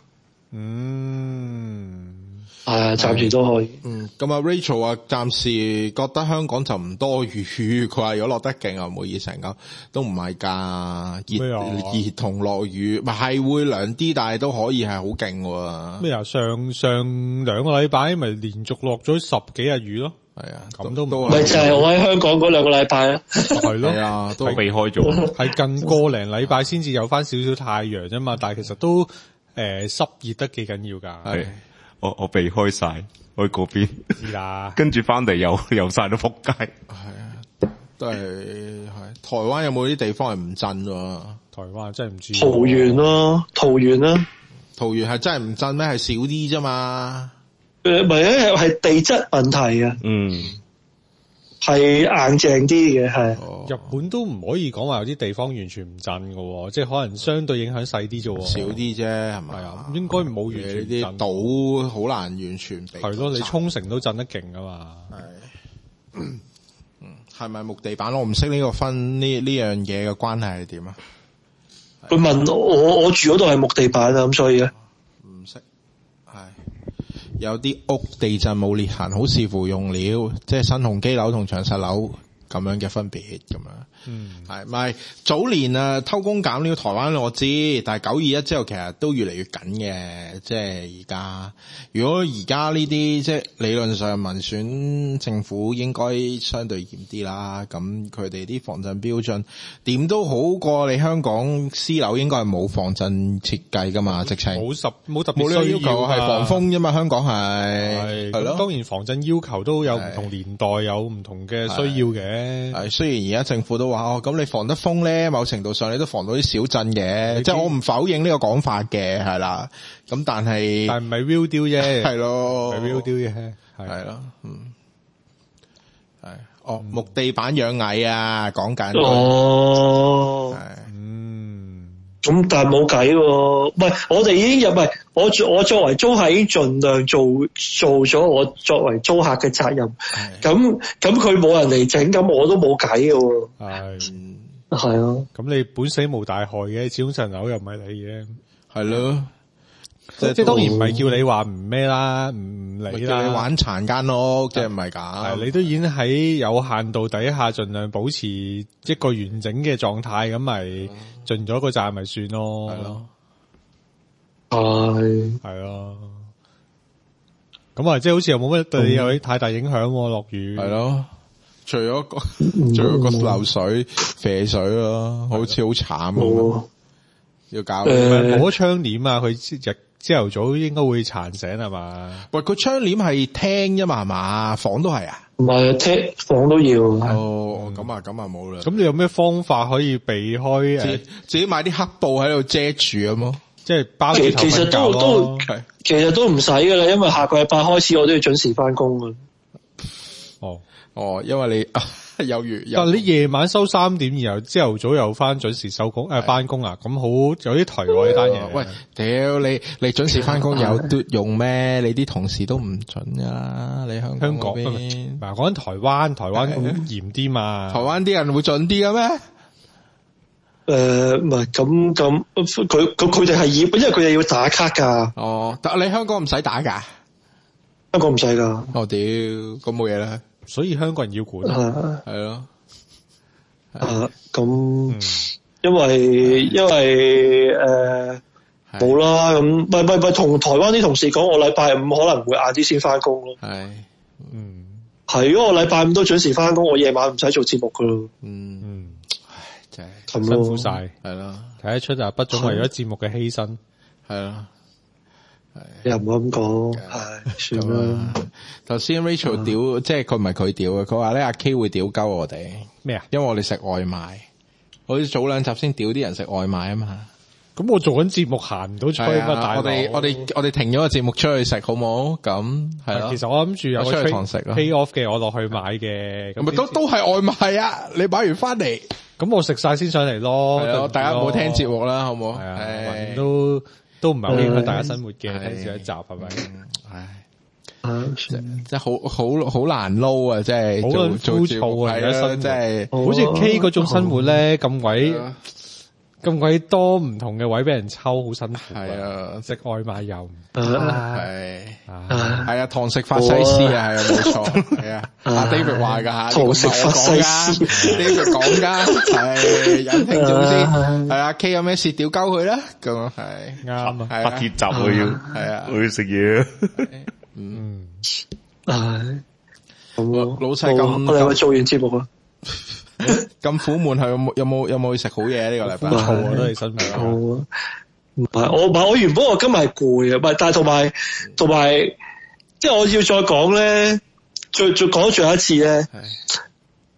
嗯， 係啊，暫時都可以。 嗯，咁啊 Rachel 啊，暫時覺得香港就唔多雨，佢話如果落得勁啊，唔會熱成咁，都唔係噶，熱熱同落雨，咪係會涼啲，但係都可以係好勁喎。 咩啊？上上兩個禮拜咪連續落咗十幾日雨咯。係啊，咁都唔咪就係我喺香港嗰兩個禮拜啊。 係咯， 係啊，都避開咗。 係近個零禮拜先至有翻少少太陽啫嘛，但係其實都誒濕熱得幾緊要噶。 係。我我避開晒去嗰邊， 啦， 跟住翻嚟又又晒到撲街。 係啊，都係係。台灣有冇啲地方係唔震喎？ 台灣真係唔知。 桃園咯，桃園啦， 桃園係真係唔震咩？係少啲啫嘛。 誒，唔係咧，係地質問題啊。 嗯。 係硬淨啲嘅，係、 哦。日本都唔可以講話有啲地方完全唔震嘅，即係可能相對影響細啲啫，少啲啫，係咪啊？ 應該冇完全啲島好難完全避。 係咯，你沖繩都震得勁噶嘛？係。 嗯，係咪木地板？我唔識呢個分呢呢樣嘢嘅關係係點啊？ 佢問我，我住嗰度係木地板啊，咁所以咧， 唔識。係。有啲屋地震冇裂痕，好視乎用料，即係新鴻基樓同長實樓咁樣嘅分別咁樣。嗯，係咪早年啊偷工減料台灣我知，但係九二一之後其實都越嚟越緊嘅，即係而家。如果而家呢啲即係理論上民選政府應該相對嚴啲啦，咁佢哋啲防震標準點都好過你香港私樓應該係冇防震設計噶嘛，直情冇十冇特別冇呢個要求係防風啫嘛，香港係係咯。 當然防震要求都有唔同年代有唔同嘅需要嘅。 係雖然而家政府都話哦，咁你防得風咧，某程度上你都防到啲小震嘅，即係我唔否認呢個講法嘅，係啦。咁但係但唔係 real deal 啫， 係咯， 係 real deal 啫， 係咯，嗯，係哦，木地板養蟻啊，講緊哦，係嗯，咁但係冇計喎，唔係我哋已經入，唔係我我作為租客已經盡量做做咗我作為租客嘅責任，咁咁佢冇人嚟整，咁我都冇計嘅喎，係係啊， 咁你本死無大害嘅，始終層樓又唔係你嘅， 係咯。 即係當然唔係叫你話唔咩啦，唔理啦， 叫你玩殘間屋，即係唔係咁。 係你都已經喺有限度底下盡量保持一個完整嘅狀態，咁咪盡咗個責咪算咯。係咯， 係係咯。咁啊，即係好似又冇乜對你有太大影響。落雨係咯，除咗個除咗個漏水、啡水咯，好似好慘咁。要搞冇咗窗簾啊！佢日朝頭早應該會殘醒係嘛？ 喂，佢窗簾係廳啫嘛，係嘛？房都係啊？ 唔係廳房都要。 哦，咁啊，咁啊冇啦。 咁你有咩方法可以避開？ 自自己買啲黑布喺度遮住咁咯， 即係包住頭其實都都其實都唔使噶啦，因為下個禮拜開始我都要準時翻工噶。 哦哦，因為你。有月， 但你夜晚收三點，然後朝頭早又翻準時收工誒，翻工啊，咁好有啲頹喎呢單嘢。 喂，屌你你準時翻工有嘟用咩？你啲同事都唔準噶，你香香港邊？嗱，講緊台灣，台灣咁嚴啲嘛？ 台灣啲人會準啲嘅咩？ 誒，唔係咁咁，佢佢佢哋係要，因為佢哋要打卡噶。 哦，但你香港唔使打噶？ 香港唔使噶。 哦，屌，咁冇嘢啦。 所以香港人要管， 係咯， 啊咁，因為因為誒冇啦，咁唔係唔係唔係同台灣啲同事講，我禮拜五可能會晏啲先翻工咯。 係，嗯， 係，如果我禮拜五都準時翻工，我夜晚唔使做節目噶咯。 嗯嗯，唉，真係辛苦晒， 係咯， 睇得出啊，不總為咗節目嘅犧牲， 係咯。 又唔好咁講，係算啦。 頭先 Rachel 屌，即係佢唔係佢屌嘅，佢話咧阿 K 會屌鳩我哋咩啊？ 因為我哋食外賣，好似早兩集先屌啲人食外賣啊嘛。 咁我做緊節目行唔到出去嘛，大佬。 我哋我哋我哋停咗個節目出去食好冇？咁係咯。 其實我諗住有出去堂食咯 pay off 嘅，我落去買嘅。咁咪都都係外賣啊！你買完翻嚟， 咁我食晒先上嚟咯。 係咯，大家唔好聽節目啦，好唔好？ 係啊，都。都唔係好影響大家生活嘅，聽少一集係咪？ 唉，即係好好好難撈啊！即係好枯燥啊！而家生即係好似 K 嗰種生活咧，咁鬼咁鬼多唔同嘅位俾人抽，好辛苦。 係啊， 食外賣又係係啊，堂食法西斯啊，係啊，冇錯，係啊，阿 David 話噶吓， 堂食法西斯 ，David 講噶，係引聽眾先，係啊 K 有咩事屌鳩佢啦，咁啊係啱啊， 發鐵閘我要， 係啊， 我要食嘢， 嗯， 唉，咁老細咁， 我哋咪做完節目啊。 咁苦悶係有冇有冇有冇去食好嘢呢個禮拜？ 好啊，都係辛苦啊。 唔係我唔係我原本我今日係攰啊，唔係但係同埋同埋，即係我要再講咧，再再講最後一次咧。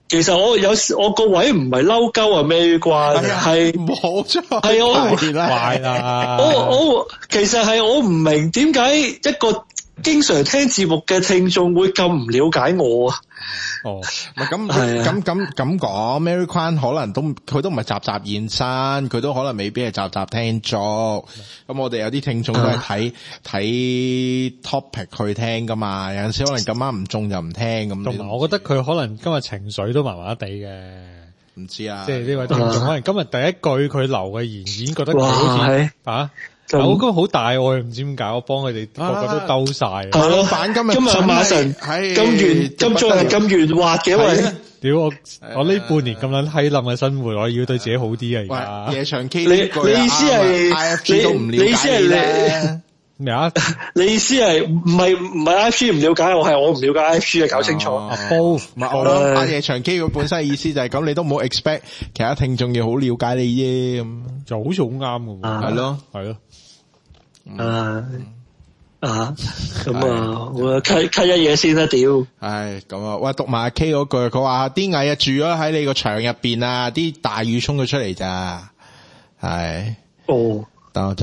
其實我有時我個位唔係嬲鳩啊咩關係冇錯係我怪啦我我其實係我唔明點解一個經常聽節目嘅聽眾會咁唔了解我啊。 哦，唔係咁咁咁咁講 Mary Kwan 可能都佢都唔係集集現身，佢都可能未必係集集聽足。咁我哋有啲聽眾都係睇睇 topic 去聽噶嘛，有陣時可能咁啱唔中就唔聽咁。 同埋我覺得佢可能今日情緒都麻麻地嘅， 唔知啊。即係呢位聽眾可能今日第一句佢留嘅言演覺得佢好似啊。有個好大愛，唔知點解我幫佢哋個個都兜晒。 係咯，今日今日馬神咁圓咁做係咁圓滑嘅喂。 屌我我呢半年咁撚閪冧嘅生活，我要對自己好啲啊！而家夜場 K 你你意思係 I F G 都唔了解你咩啊？ 你意思係唔係唔係 I F G 唔了解我，係我唔了解 I F G 啊？搞清楚。 阿 Paul 唔係我諗阿夜場 K 佢本身嘅意思就係咁，你都唔好 expect 其他聽眾要好了解你啫，咁就好似好啱嘅。 係咯， 係咯。 啊啊咁啊，我 cut cut 一嘢先啦，屌！ 唉，咁啊，喂，讀埋阿 K 嗰句，佢話啲蟻啊住咗喺你個牆入邊啊，啲大雨沖咗出嚟咋，係哦， 等我陣。